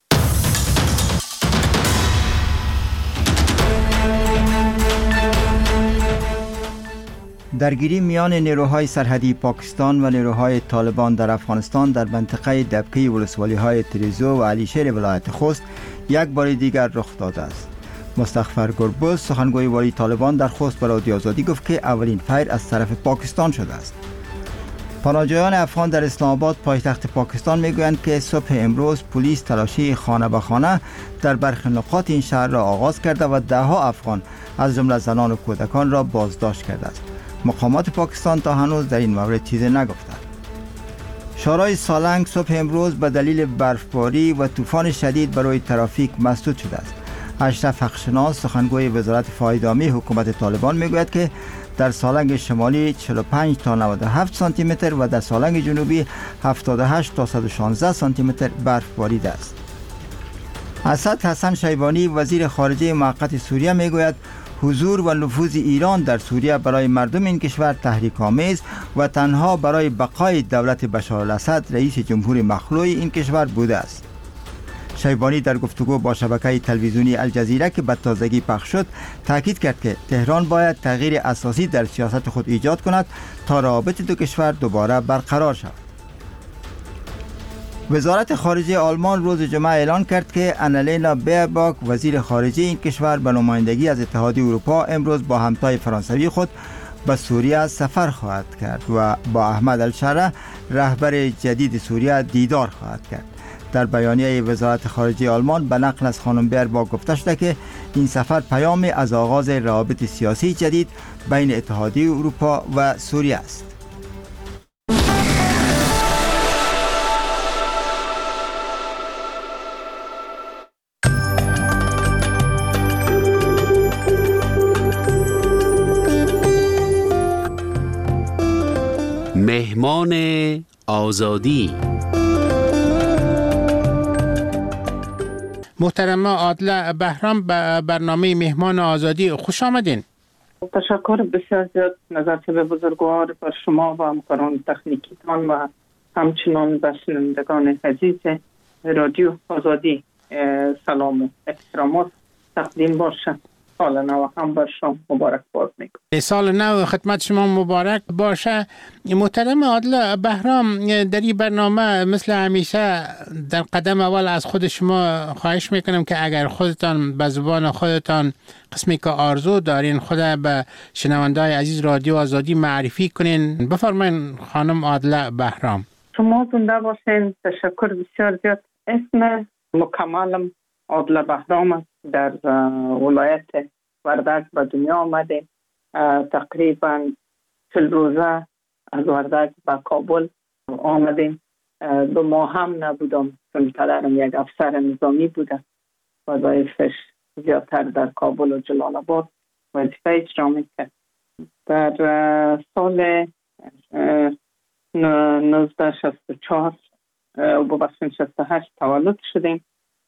درگیری میان نیروهای سرحدی پاکستان و نیروهای طالبان در افغانستان در منطقه دبکی ولسوالی‌های تریزو و علیشیر ولایت خوست یک بار دیگر رخ داده است. مستغفر گربز، سخنگوی والی طالبان در خوست به رادیو آزادی گفت که اولین فیر از طرف پاکستان شده است. پناهجویان افغان در اسلام آباد پایتخت پاکستان میگویند که صبح امروز پلیس تلاشی خانه به خانه در برخی نقاط این شهر را آغاز کرده و ده‌ها افغان از جمله زنان و کودکان را بازداشت کرده است. مقامات پاکستان تا هنوز در این مورد چیزی نگفتند. شورای سالنگ صبح امروز به دلیل برفباری و طوفان شدید برای ترافیک مسدود شده است. اشرف حقشناس، سخنگوی وزارت فایدامی حکومت طالبان میگوید که در سالنگ شمالی 45 تا 97 سانتی متر و در سالنگ جنوبی 78 تا 116 سانتی متر برف باریده است. اسد حسن شیبانی، وزیر خارجه موقت سوریه میگوید حضور و نفوذ ایران در سوریه برای مردم این کشور تحریک‌آمیز و تنها برای بقای دولت بشار الاسد رئیس جمهور مخلوع این کشور بوده است. شیبانی در گفتگو با شبکه تلویزیونی الجزیره که به تازگی پخش شد تاکید کرد که تهران باید تغییر اساسی در سیاست خود ایجاد کند تا روابط دو کشور دوباره برقرار شود. وزارت خارجه آلمان روز جمعه اعلان کرد که آنالینا بیرباک، وزیر خارجه این کشور به نمایندگی از اتحادیه اروپا امروز با همتای فرانسوی خود به سوریه سفر خواهد کرد و با احمد الشره، رهبر جدید سوریه، دیدار خواهد کرد. در بیانیه وزارت خارجه آلمان به نقل از خانم بیرباک گفته شده که این سفر پیامی از آغاز روابط سیاسی جدید بین اتحادیه اروپا و سوریه است. مهمان آزادی. محترمه عادله بهرام به برنامه مهمان آزادی خوش آمدین. تشکر بسیار زیاد نظرت به بزرگوار بر شما و همکاران تکنیکیتان و همچنان به شنوندگان عزیز رادیو آزادی سلام و احترامات تقدیم باشه. سال نو هم بر شما مبارک باد میگم. سال نو خدمت شما مبارک باشه. محترم عادله بهرام، در این برنامه مثل همیشه در قدم اول از خود شما خواهش میکنم که اگر خودتان به زبان خودتان قسمی که آرزو دارین خود به شنونده‌های عزیز رادیو آزادی معرفی کنین. بفرمایین خانم عادله بهرام. شما زنده باشین. تشکر بسیار زیاد. اسم مکملم عادله بهرام است. در ولایت وردک به دنیا آمده. تقریبا 40 روزه از وردک به کابل آمدیم. 2 ماه هم نبودم چون پدرم یک افسر نظامی بوده و وظایفش زیادتر در کابل و جلال آباد وظیفه اجرا میکرد. در سال 1964 و 68 تولد شدیم.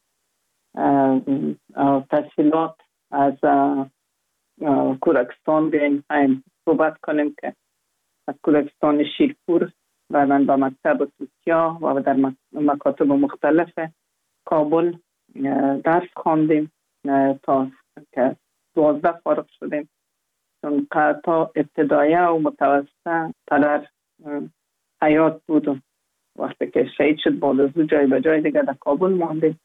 تحصیلات از کودکستان بیاییم صحبت کنیم که از کودکستان شیرپور بعداً به مکتب توتیا و در مکاتب مختلف کابل درس خواندیم تا که 12 فارغ شدیم. چون تا ابتدایه و متوسطه پدر حیات بود. وقتی که شهید شد بعد از جای به جای دیگه در کابل ماندیم.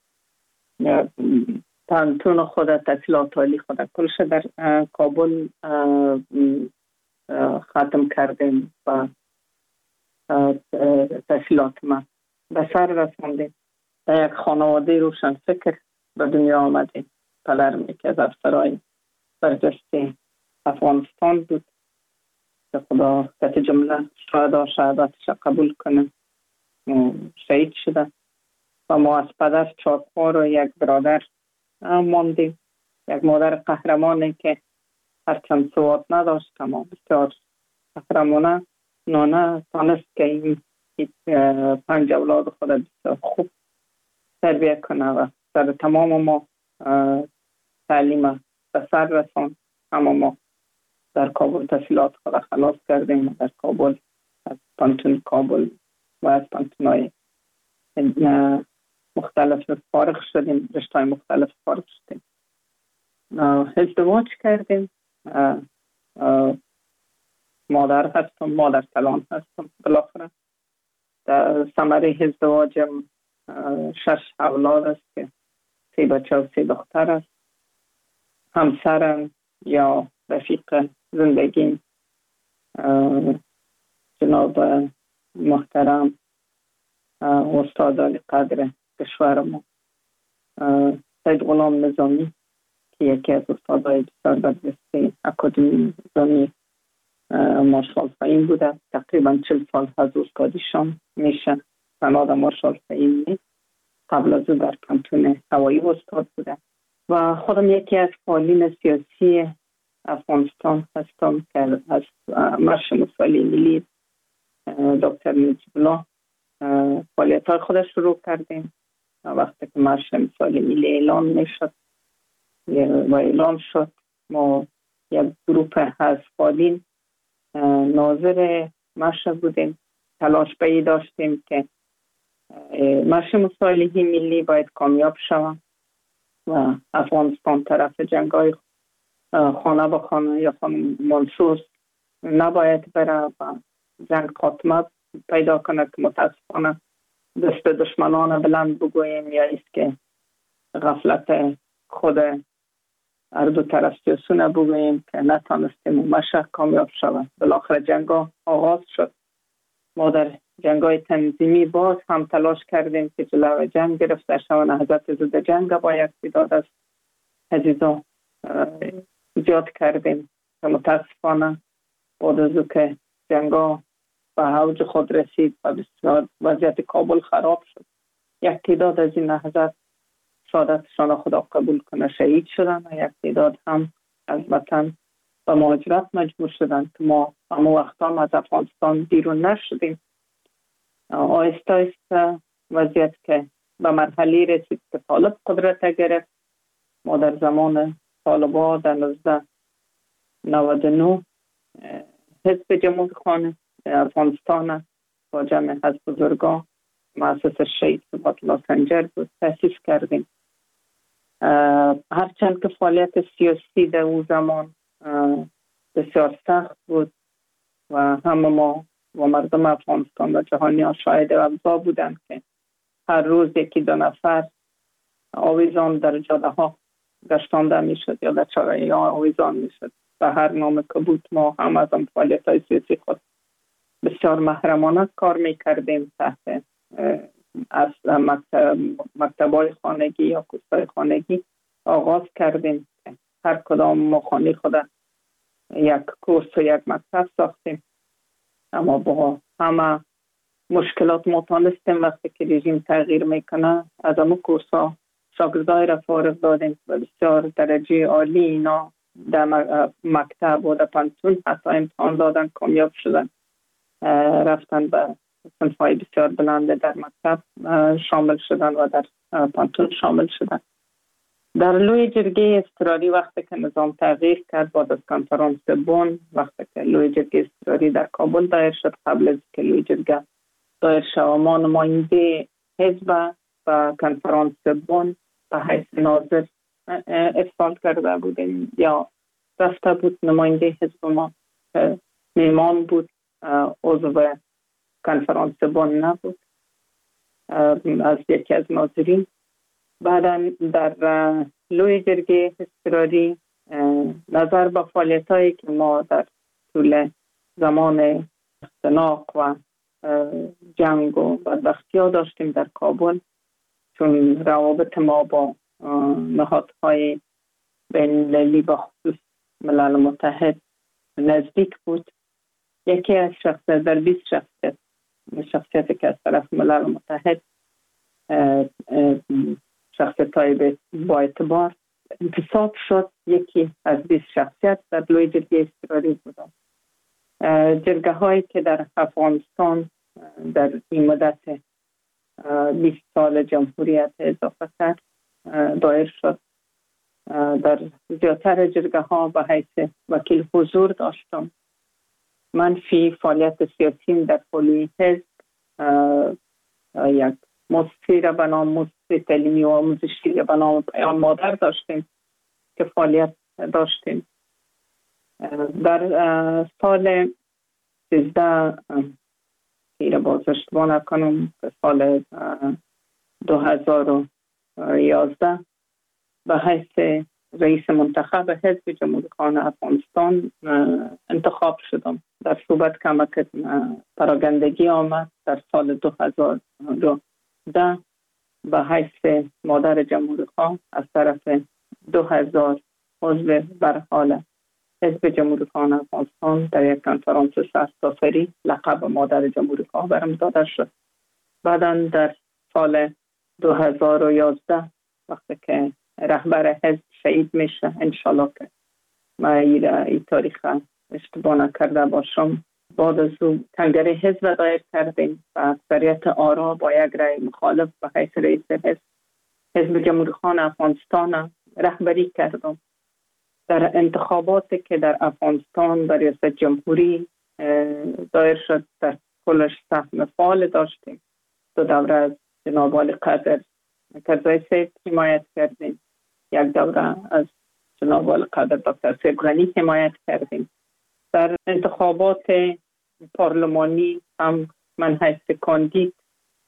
پانتون خود تحصیلات عالی خود کلش در کابل ختم کردیم و تحصیلات من به سر رساندیم. در یک خانواده روشن فکر به دنیا آمدیم. پدرم یکی از افسرهای برجسته افغانستان بود که خدا کت جمله شهادتش قبول کنه، شهید شده و ما از پدر 4 خواهر و یک برادر ماندیم. یک مادر قهرمانی که هرچند سواد نداشت اما بسیار قهرمانه نانه تانست که این 5 اولاد خود بسیار خوب تربیه کنه و در تمام ما تعلیم به سر رساند. اما ما در کابل تحصیلات خود خلاص کردیم. در کابل از پانتون کابل و از پانتونای مختلف فارغ شدیم، رشته‌های مختلف فارغ شدیم. ازدواج کردیم. مادر هستم، مادر کلان هستم. بالاخره در ثمره ازدواجم 6 اولاد است که 3 بچه و 3 دختر است. همسرم یا رفیق زندگیم جناب محترم استاد علی قدر کشورم سید غلام نظامی که یکی از استادای بسیار برجسته اکادمی نظامی مارشال فهیم بوده. تقریبا 40 سال از استادیشان میشه. سناد مارشال فهیم نیست. قبل از او در پانتون هوایی استاد بوده و خودم یکی از فعالین سیاسی افغانستان هستم که از مارش مسائل ملی دکتر نجیب الله فعالیت‌های خودش شروع کردیم. وقتی که مارش مسائل ملی اعلان میشد و اعلان شد، ما یک گروه از فعالین ناظر مارش بودیم. تلاش به این داشتیم که مارش مسائل ملی باید کامیاب شود و افغانستان طرف جنگ‌های خانه به خانه یا خانه منصوص نباید بره و جنگ خاتمه پیدا کنه که متاسفانه دست دشمنان بلند بگوییم یا است که غفلت خود هر دو طرف سیاسونه بگوییم که نتانستیم مشه کامیاب شود. بالاخره جنگ آغاز شد. ما در جنگ‌های تنظیمی باز هم تلاش کردیم که جلوی جنگ گرفته شود. نهضت ضد جنگ با یک تعداد از عزیزان ایجاد کردیم که متاسفانه بعد از که جنگ‌ها به اوج خود رسید و بسیار وضعیت کابل خراب شد، یک تعداد از این نهضت شهادتشان خدا قبول کنه شهید شدن و یک تعداد هم از وطن به مهاجرت مجبور شدن که ما همه وقت هم از افغانستان بیرون نشدیم. آهسته آهسته وضعیت که به مرحله رسید که طالب قدرت گرفت. ما در زمان طالبان در 1999 حزب جمهوری خانه افغانستان با جمع از بزرگان مؤسس شهید صبات الله سنجر بود تأسیس کردیم. هرچند که فعالیت سیاسی در اون زمان بسیار سخت بود و همه ما و مردم افغانستان و جهانیان شاهد و ابزار بودند که هر روز 1-2 نفر آویزان در جاده ها گشتانده می شد یا در چاره ها آویزان می شد. به هر نام که بود ما هم از آن فعالیت های سیاسی خود بسیار محرمانه کار می کردیم. تحت از مکتبای خانگی یا کورسای خانگی آغاز کردیم. هر کدام ما خانه خود یک کورس و یک مکتب ساختیم، اما با همه مشکلات ما تانستیم وقتی که رژیم تغییر میکنه از همه کورس ها شاگردای را فارغ دادیم و بسیار درجه عالی اینا در مکتب و در پانتون حتی امتحان دادن، کامیاب شدن، رفتن به صنف‌های بسیار بلند در مکتب شامل شدن و در پانتون شامل شدن. در لوی جرگه اضطراری وقتی که نظام تغییر کرد بعد از کنفرانس بن، وقتی که لوی جرگه اضطراری در کابل دایر شد، قبل از که لوی جرگه دایر شد ما نماینده حزب و کنفرانس بن به حیث ناظر ارسال کرده بودیم یا رفته بود. نماینده حزب ما میمان بود، عضو کنفرانس بن نبود، از یکی از ناظرین. بعدا در لوی جرگه اضطراری نظر به فعالیت‌هایی که ما در طول زمان اختناق و جنگ و بدبختی ها داشتیم در کابل، چون روابط ما با نهادهای بین المللی با خصوص ملل متحد نزدیک بود. یکی از در 20 شخصیت که از طرف ملل متحد شخصیت های با اعتبار انتصاب شد، یکی از 20 شخصیت در لوی جرگه اضطراری بودن. جرگه هایی که در افغانستان در این مدت 20 سال جمهوریت اضافه کرد دایر شد. در زیادتر جرگه ها به حیث وکیل حضور داشتم. من فی فعالیت سیاسی در پولوی حزب یک مؤسسه را به نام مؤسسه تعلیمی و آموزشی را به نام پیام مادر داشتیم که فعالیت داشتیم. در سال 13 که باز اشتباه نکنم سال 2011 به حیث رئیس منتخب حزب جمهوری خواهان افغانستان انتخاب شدم. در صورت که پراگندگی آمد در سال 2010 به حیث مادر جمهوری خواه از طرف 2000 عضو برحال حزب جمهوری خواهان افغانستان در یک کنفرانس سرتاسری لقب مادر جمهوری خواه برم داده شد. بعدا در سال 2011 وقتی که رهبر حزب شهید میشه، انشالله که ما این تاریخ اشتباه نکرده باشم، بعد از او کنگره حزب دایر کردیم و اکثریت آرا با یک رأی مخالف به حیث رئیس حزب جمهوری خواهان افغانستان رهبری کردم. در انتخاباتی که در افغانستان در ریاست جمهوری دایر شد در کلش سهم فعال داشتیم. 2 دوره از جناب علی قدر کرزی صاحب حمایت کردیم، یک دوره از جناب علی قدر دکتر صاحب غنی حمایت کردیم. در انتخابات پارلمانی هم من حیث کاندید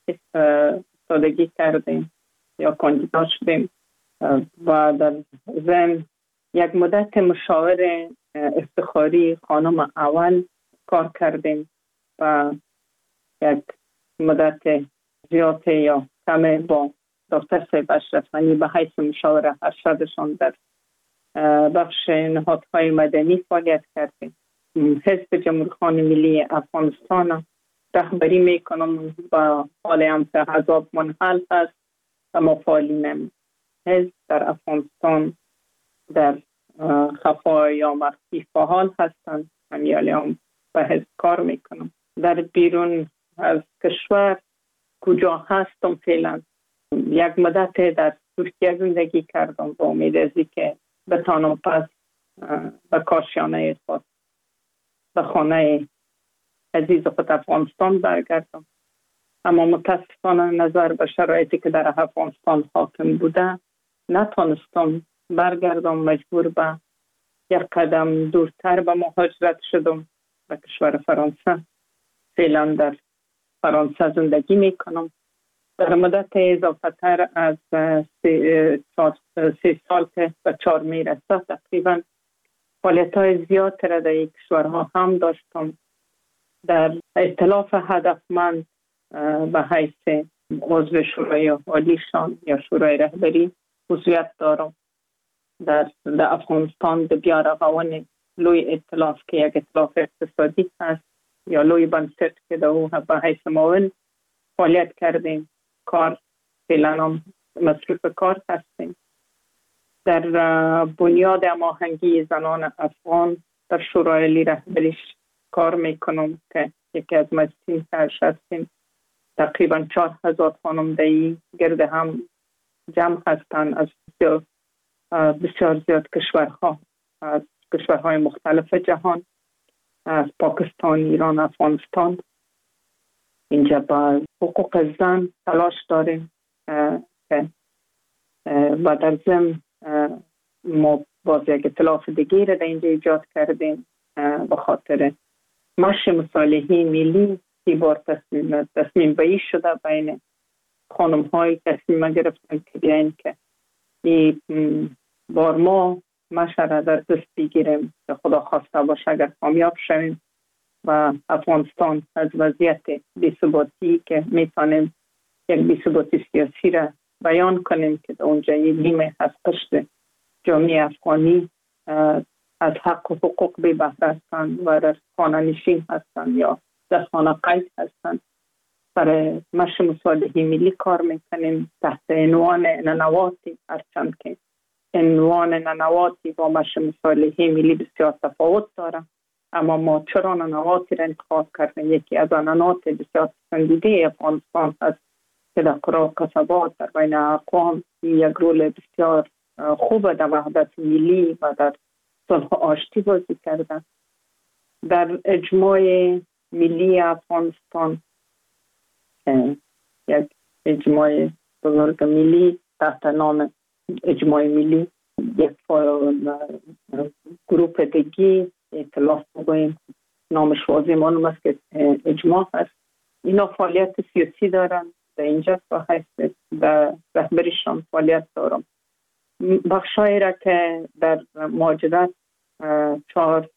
استادگی کردیم یا کاندیدا شدیم و در ضمن یک مدت مشاور افتخاری خانم اول کار کردیم و یک مدت زیاد یا کم با دکتر صاحب اشرف غنی به حیث مشاور ارشدشان در بخش نهادهای مدنی فعالیت کردیم. حزب جمهوری خواهان ملی افغانستان رهبری میکنم با حال هم که حزب منحل هست و مفعالین حزب در افغانستان در خفا یا مخفی فعال هستند. من هم به حزب کار میکنم. در بیرون از کشور کجا هستم فعلا یک مدت در ترکیه زندگی کردم با امید از که بتانم پس به کاشانه خود به خانه عزیز خود افغانستان برگردم، اما متاسفانه نظر به شرایطی که در افغانستان حاکم بوده نتانستم برگردم. مجبور به یک قدم دورتر به مهاجرت شدم به کشور فرانسه. فعلا در فرانسه زندگی میکنم. در مدت اضافه تر از 3 سال که به 4 میرسه تقریبا فعالیت های زیاد را در این کشورها هم داشتم. در ائتلاف هدفمند به حیث عضو شورای عالیشان یا شورای رهبری عضویت دارم. در افغانستان به بیارغون لوی ائتلاف که یک ائتلاف اقتصادی هست یا لوی بنسټ که در او به حیث معاون فعالیت کردیم. کار فعلا هم مصروف کار هستیم. در بنیاد هماهنگی زنان افغان در شورای عالی رهبریش کار میکنم که یکی از مجلسین سرش هستیم. تقریبا 4000 خانمدهی گرد هم جمع هستند از بسیار زیاد کشورها، از کشورهای مختلف جهان، از پاکستان، ایران، افغانستان. اینجا با حقوق زن تلاش داریم و در ضمن ما باز یک ائتلاف دیگه را در اینجا ایجاد کردیم به خاطر مشی مصالحه ملی که بار تصمیم بایی شده بین خانم های تصمیم گرفتن که بیاین که این بار ما مشه را در دست بگیریم که خدا خواسته باشه اگر کامیاب شویم و افغانستان از وضعیت بی‌ثباتی که میتونیم یک بی‌ثباتی سیاسی را بیان کنیم که در اونجا نیمه از قشر جامعه افغانی از حق و حقوق بی بهره هستند و در خانه نشین هستند یا در خانه قید هستند. برای مشر مصالحه ملی کار میکنیم تحت عنوان ننواتی، هرچند که عنوان ننواتی با مشر مصالحه ملی بسیار تفاوت داره، اما ما چرا ننواتی را انتخاب کردیم؟ یکی از ننوات بسیار پسندیده افغانستان هست که در قرى و قصبات در بین اقوام یک رول بسیار خوب در وحدت ملی و در صلح و آشتی بازی کرده. در اجماع ملی افغانستان یک اجماع بزرگ ملی تحت نام اجماع ملی، یک گروپ دیگه ائتلاف بگوییم نامش واضح معلوم است که اجماع هست. اینا فعالیت سیاسی دارن در اینجا و هست در رهبریشان فعالیت دارم. بخشایی را که در مهاجرت 4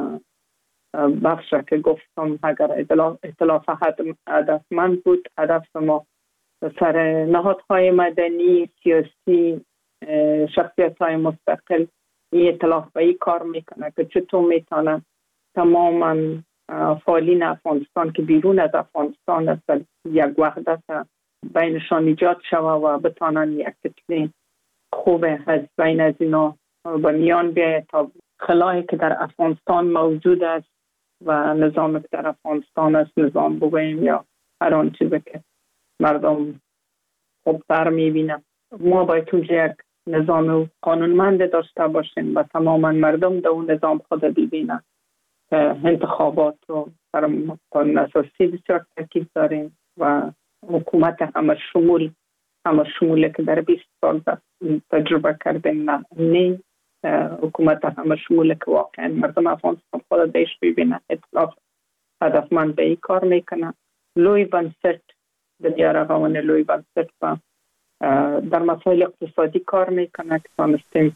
بخش را که گفتم اگر ائتلاف هدفمند بود، هدف ما سر نهادهای مدنی، سیاسی، شخصیت‌های مستقل این ائتلاف به این کار میکنه که چطور میتونه تماما فعالین افغانستان که بیرون از افغانستان هستند یک وحدت بینشان ایجاد شوه و بتانن یک کتله خوب از بین از اینا به میان بیاید تا خلایی که در افغانستان موجود است و نظامی که در افغانستان است، نظام بگوییم یا هر آن چیزی که مردم خوبتر میبینن، ما باید اونجا یک نظام قانونمند داشته باشیم و تماما مردم در اون نظام خود ببینن. انتخابات رو بر قانون اساسی بسیار تاکید داریم و حکومت همه شمولی که در 20 سال تجربه کردیم نه حکومت همه شمولی که واقعا مردم افغانستان خود دیش ببینن، اطلاف هدفمند به این کار میکنن. لوی بنسٹ دنیا رقوان لوی بنسٹ و در مسائل اقتصادی کار میکنه که تانستیم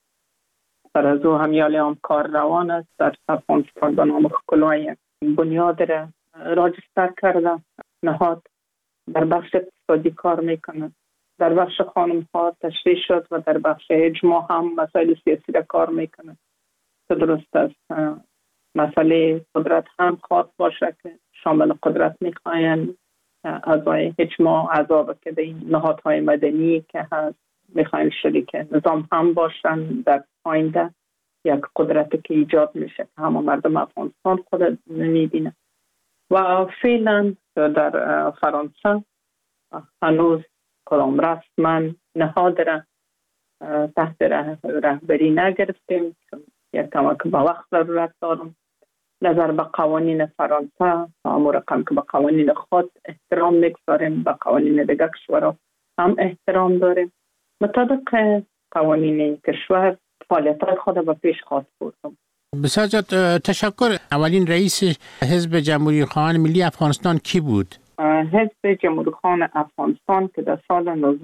در از او همیال هم کار روان است. در افغانستان به نام کلاه بنیاد را راجستر کرده نهاد در بخش اقتصادی کار میکنه. در بخش خانم ها تشریح شد و در بخش اجماع هم مسائل سیاسی را کار میکنه که درست است. مسئله قدرت هم خواهد باشه که شامل قدرت میخواین اعضای اجماع، اعضا که در این نهادهای مدنی که هست میخواین شریک نظام هم باشن در آینده. یک قدرتی که ایجاد میشه که همه مردم افغانستان خود نمیبینه. و فعلا در فرانسه هنوز کدام رسما نهاد را تحت رهبری نگرفتیم چون یک کمک به وقت ضرورت دارم. نظر به قوانین فرانسه همون رقم که به قوانین خود احترام میگذاریم به قوانین دیگر کشورها هم احترام داریم. مطابق قوانین کشور فعالیت‌های خود به پیش خواهد بردم. بسیار تشکر. اولین رئیس حزب جمهوری خواهان ملی افغانستان کی بود؟ حزب جمهوری خواهان افغانستان که در سال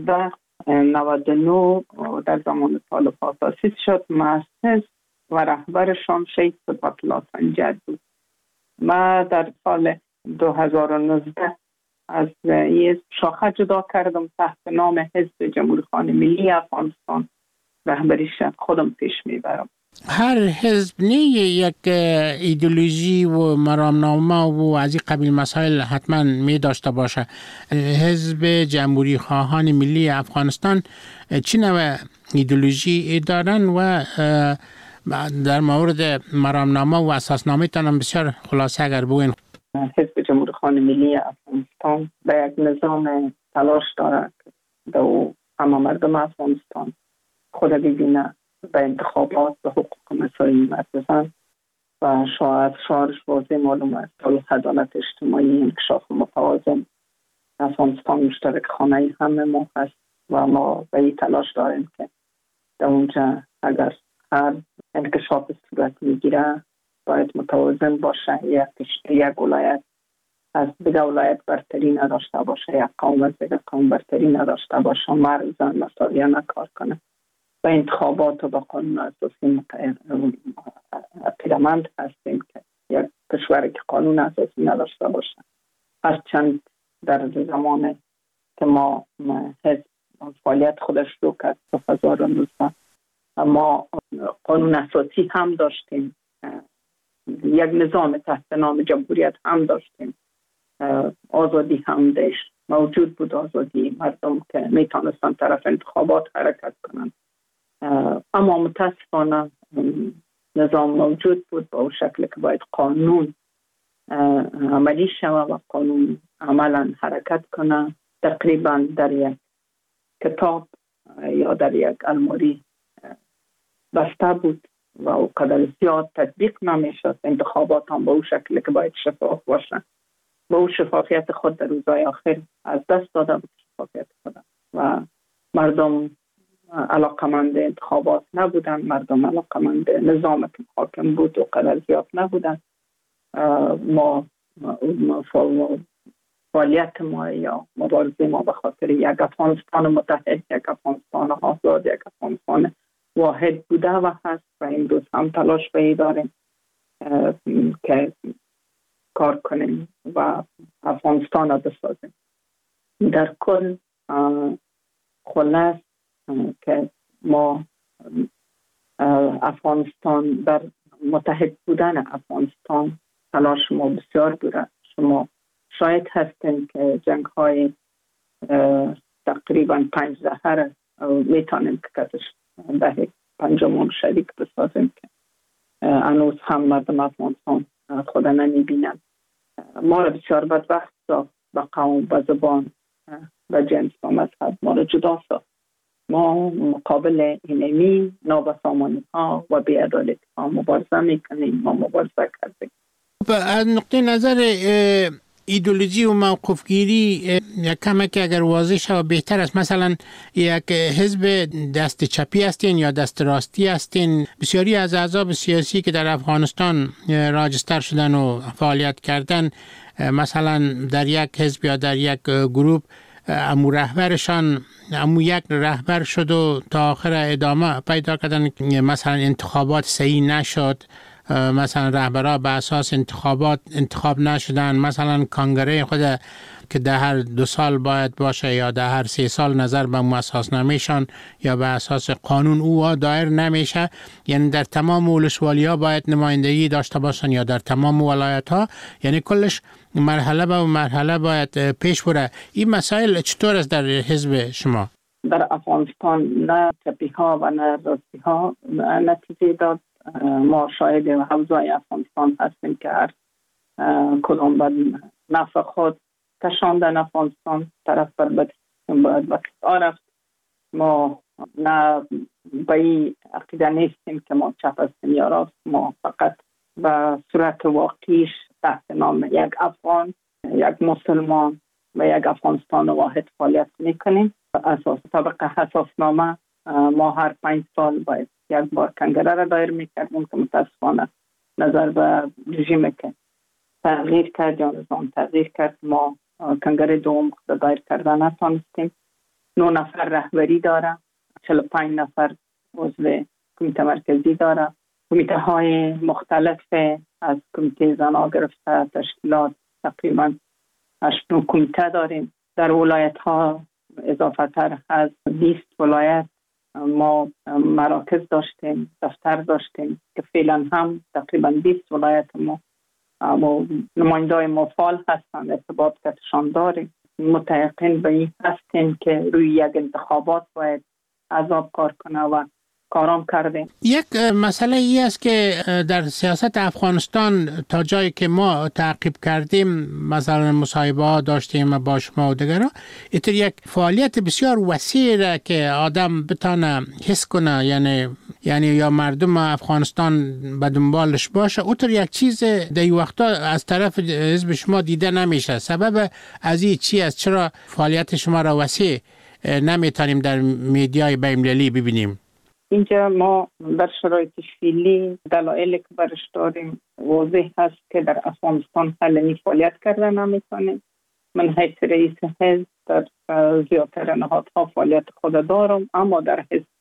1999 در زمان طالبان تأسیس شد، مؤسس و رهبرشان شیخ صفت الله سنجد بود. ما در سال 2019 از این شاخه جدا کردم تحت نام حزب جمهوری خواهان ملی افغانستان، رهبریش خودم پیش میبرم. هر حزب نه یک ایدئولوژی و مرامنامه و از این قبیل مسائل حتما می داشته باشه. حزب جمهوری خواهان ملی افغانستان چی نوع ایدئولوژی دارن و در مورد مرامنامه و اساسنامه تان بسیار خلاصه اگر بگوین؟ حزب جمهوری خواهان ملی افغانستان به یک نظام تلاش داره که همه مردم افغانستان خود ببینه به انتخابات و حقوق مساوی بزن و شعارش واضح معلوم است. عدالت اجتماعی، انکشاف متوازن، افغانستان مشترک خانه همه ما هست و ما به این تلاش داریم که در اونجا اگر هر انکشاف صورت میگیره باید متوازن باشه. یک ولایت از دیگه ولایت برتری نداشته باشه، یک قوم از دیگه قوم برتری نداشته باشه، مرد زن مساویانه کار کنه. به انتخابات و به قانون اساسی پیرامند هستیم که یک کشوری که قانون اساسی نداشته باشه. هرچند در زمان که ما حزب فعالیت خودش رو کرد 2019 ما قانون اساسی هم داشتیم، یک نظام تحت نام جمهوریت هم داشتیم، آزادی هم داشت، موجود بود آزادی مردم که میتونستن طرف انتخابات حرکت کنن. اما متاسفانه نظام موجود بود با اون شکل که باید قانون عملی شود و قانون عملا حرکت کنه. تقریبا در یک کتاب یا در یک الماری بسته بود و او قدر زیاد تطبیق نمیشد. انتخابات هم با اون شکل که باید شفاف باشن با اون شفافیت خود در روزهای آخر از دست داده بود شفافیت خود و مردم علاقمند انتخابات نبودن، مردم علاقمند نظام که حاکم بود و قدر زیاد نبودن. ما فعالیت ما یا مبارزه ما به خاطر یک افغانستان متحد، یک افغانستان آزاد، یک افغانستان واحد بوده و هست و امروز هم تلاش به داریم که کار کنیم و افغانستان را بسازیم. در کل خلاص که ما افغانستان در متحد بودن افغانستان تلاش ما بسیار بوده. شما شاید هستیم که جنگ های تقریبا 5 دهه میتونیم که کتش دهه پنجم شریک بسازیم که هنوز هم مردم افغانستان خود نمیبینن. ما را بسیار بدبخت ساخت، به قوم، به زبان، به جنس و مذهب ما را جدا ساخت. ما مقابل اینمی نابسامانی ها و بی‌عدالتی ها مبارزه میکنیم، ما مبارزه کردیم. از نقطه نظر ایدئولوژی و موقفگیری یک کمک اگر واضح شود بهتر است. مثلا یک حزب دست چپی هستین یا دست راستی هستین؟ بسیاری از احزاب سیاسی که در افغانستان راجستر شدن و فعالیت کردن، مثلا در یک حزب یا در یک گروه امو رهبرشان امو یک رهبر شد و تا آخر ادامه پیدا کردن مثلا انتخابات صحیح نشد، مثلا رهبرها به اساس انتخاب نشدن، مثلا کنگره خود که در هر 2 سال باید باشه یا در هر 3 سال نظر به اساس نمیشن یا به اساس قانون او دایر نمیشه. یعنی در تمام ولسوالی ها باید نمایندگی داشته باشن یا در تمام ولایت ها، یعنی کلش مرحله به مرحله باید پیش بره. این مسائل چطور است در حزب شما؟ در افغانستان نه چپی ها و نه راستی ها نتیجه داد. ما شاهد حوزه افغانستان هستیم که هر کدام به نفع خود کشاندن افغانستان طرف بر باید رفت. ما نه به این عقیده نیستیم که ما چپ هستیم یا راست. ما فقط به صورت واقعیش تحت نام یک افغان، یک مسلمان و یک افغانستان واحد فعالیت میکنیم. اساس طبق اساسنامه ما هر 5 سال باید یک بار کنگره را دایر میکردیم که متاسفانه نظر به رژیم که تغییر کرد یا نظام تغییر کرد ما کنگره دوم خود دایر کردن نتانستیم. 9 نفر رهبری داره، 45 نفر عضو کمیته مرکزی داره. کمیته های مختلف از کمیته زنا گرفته تشکیلات تقریبا 8 کمیته داریم. در ولایت ها اضافه تر از 20 ولایت ما مراکز داشتیم، دفتر داشتیم که فعلا هم تقریبا 20 ولایت ما نمایندای ما فعال هستند، ارتباط کتشان داریم. متیقن به این هستیم که روی یک انتخابات باید عذاب کار کنه و کارام کردیم. یک مسئله ای است که در سیاست افغانستان تا جایی که ما تعقیب کردیم، مثلا مصاحبه ها داشتیم با شما و دیگران، اینطور یک فعالیت بسیار وسیع که آدم بتانه حس کنه، یعنی یا مردم افغانستان به دنبالش باشه. اونطور یک چیز در این وقتا از طرف حزب شما دیده نمیشه. سبب از این چی است؟ چرا فعالیت شما را وسیع نمیتونیم در میدیای بین‌المللی ببینیم؟ اینجا ما در شرایط فعلی دلایلی که برش داریم واضح هست که در افغانستان علنی فعالیت کردن نمیتونیم. من حیث رئیس حزب در زیادتر نهادها فعالیت خود دارم، اما در حزب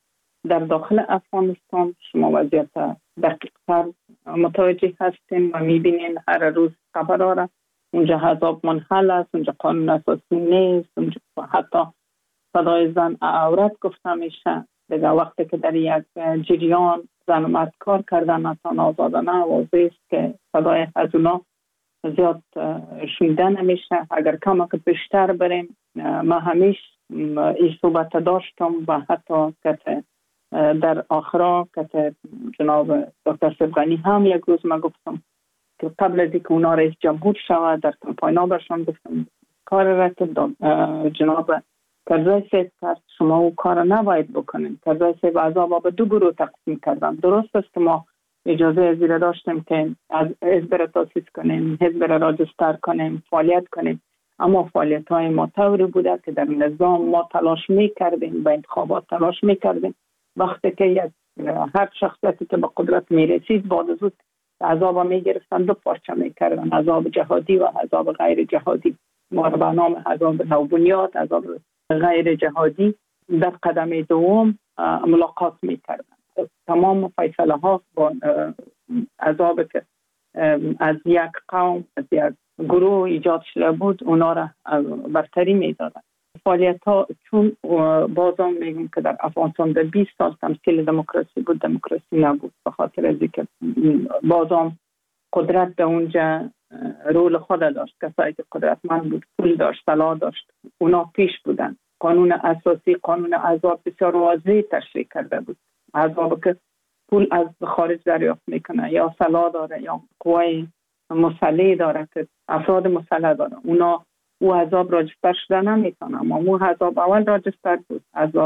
در داخل افغانستان شما وضعیت دقیق‌تر متوجه هستین و میبینین هر روز خبرها را. اونجا حزاب منحل است، اونجا قانون اساسی نیست، اونجا حتی صدای زن عورت گفته میشه. دیگه وقتی که در یک جریان زن و مرد کار کردن اصلا آزادانه واضح است که صدای از اونا زیاد شنیده نمیشه. اگر کم که بیشتر بریم، ما همیشه این صحبت داشتم و حتی که در آخرا که جناب دکتر سبغانی هم یک روز ما گفتم که قبل از اینکه اونا رئیس جمهور شود در کمپاین برشان گفتم کار را که جناب کرزی صاحب کرد شما او کار نباید بکنیم. کرزی صاحب عذاب به دو گروه تقسیم کردن. درست است که ما اجازه از این داشتیم که از حزب را تاسیس کنیم، حزب را راجستر کنیم، فعالیت کنیم، اما فعالیت های ما طوری بوده که در نظام ما تلاش میکردیم، به انتخابات تلاش میکردیم. وقتی که هر شخصیتی که به قدرت میرسید بعد از اون عذاب میگرفتن، دو پارچه میکردن، عذاب جهادی و عذاب غیر جهادی. ما به نام عذاب نوبنیاد، عذاب غیر جهادی در قدم دوم ملاقات میکردن. تمام فیصله ها با عذاب که از یک قوم، از یک گروه ایجاد شده بود اونا را برتری میدادن. فعالیت ها چون بازم میگم که در افغانستان در 20 سال تمثیل دموکراسی بود، دموکراسی نبود، به خاطر از اینکه بازم قدرت در اونجا رول خود داشت. کسایی که قدرتمند بود، پول داشت، سلاح داشت، اونا پیش بودن. قانون اساسی، قانون عذاب بسیار واضح تشریح کرده بود. عذاب که پول از خارج دریافت میکنه یا سلاح داره یا قوای مسلح داره که افراد مسلح داره، اونا او عذاب راجستر شده نمیتونه. اما او عذاب اول راجستر بود.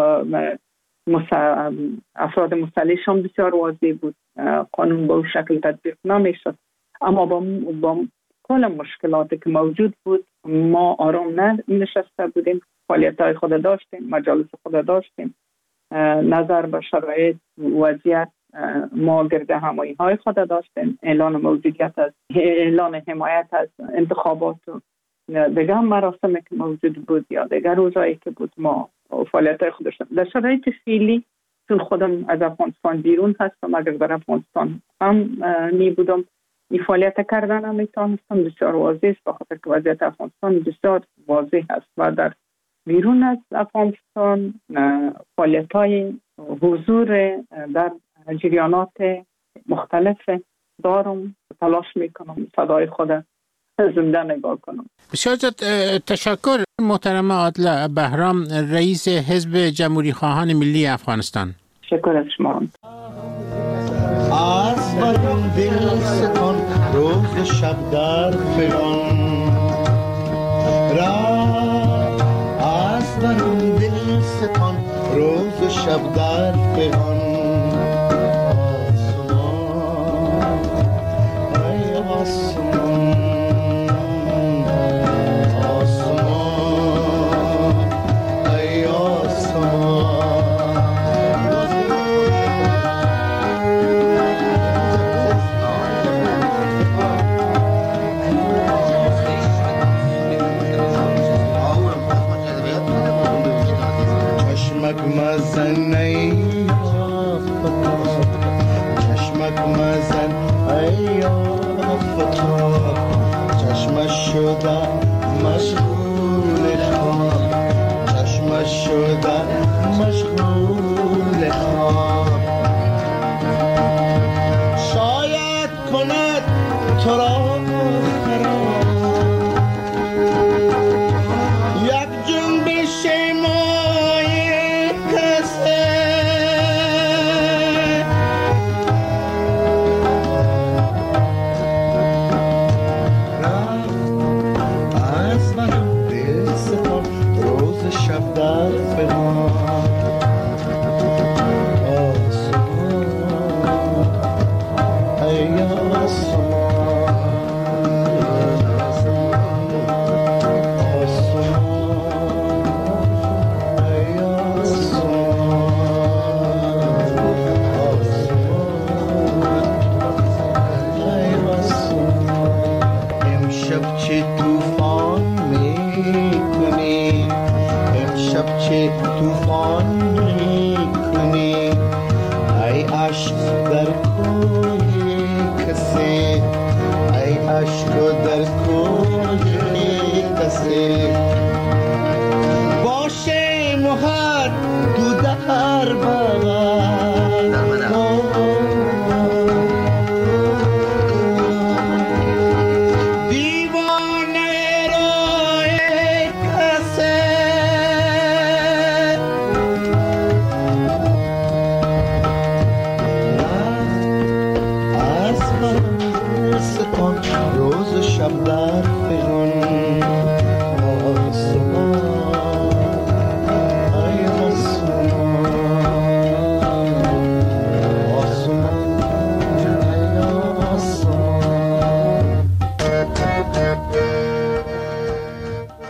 افراد مسلحش هم بسیار واضح بود. قانون به اون شکل تطبیق نمیشد. اما با کل مشکلاتی که موجود بود ما آرام نشسته بودیم. فعالیت های خود داشتیم، مجالس خود داشتیم، نظر به شرایط وضعیت ما گرد همایی های خود داشتیم، اعلان موجودیت از اعلان حمایت از انتخابات و دیگر مراسمی که موجود بود یا دیگر روزایی که بود ما فعالیت های خود داشتیم. در شرایط فعلی چون خودم از افغانستان بیرون هستم، اگر در افغانستان هم می بودم این فعالیت کردن هم میتونستم. بسیار واضح است بخاطر که وضعیت افغانستان بسیار واضح است و در بیرون از افغانستان فعالیت های حضور در جریانات مختلف دارم، تلاش میکنم صدای خود زنده نگاه کنم. بسیار تشکر محترم عادله بهرام، رئیس حزب جمهوری خواهان ملی افغانستان. شکر از شما. از برون دل ستان روز شب در فلان را، از برون دل ستان روز شب در فلان. دست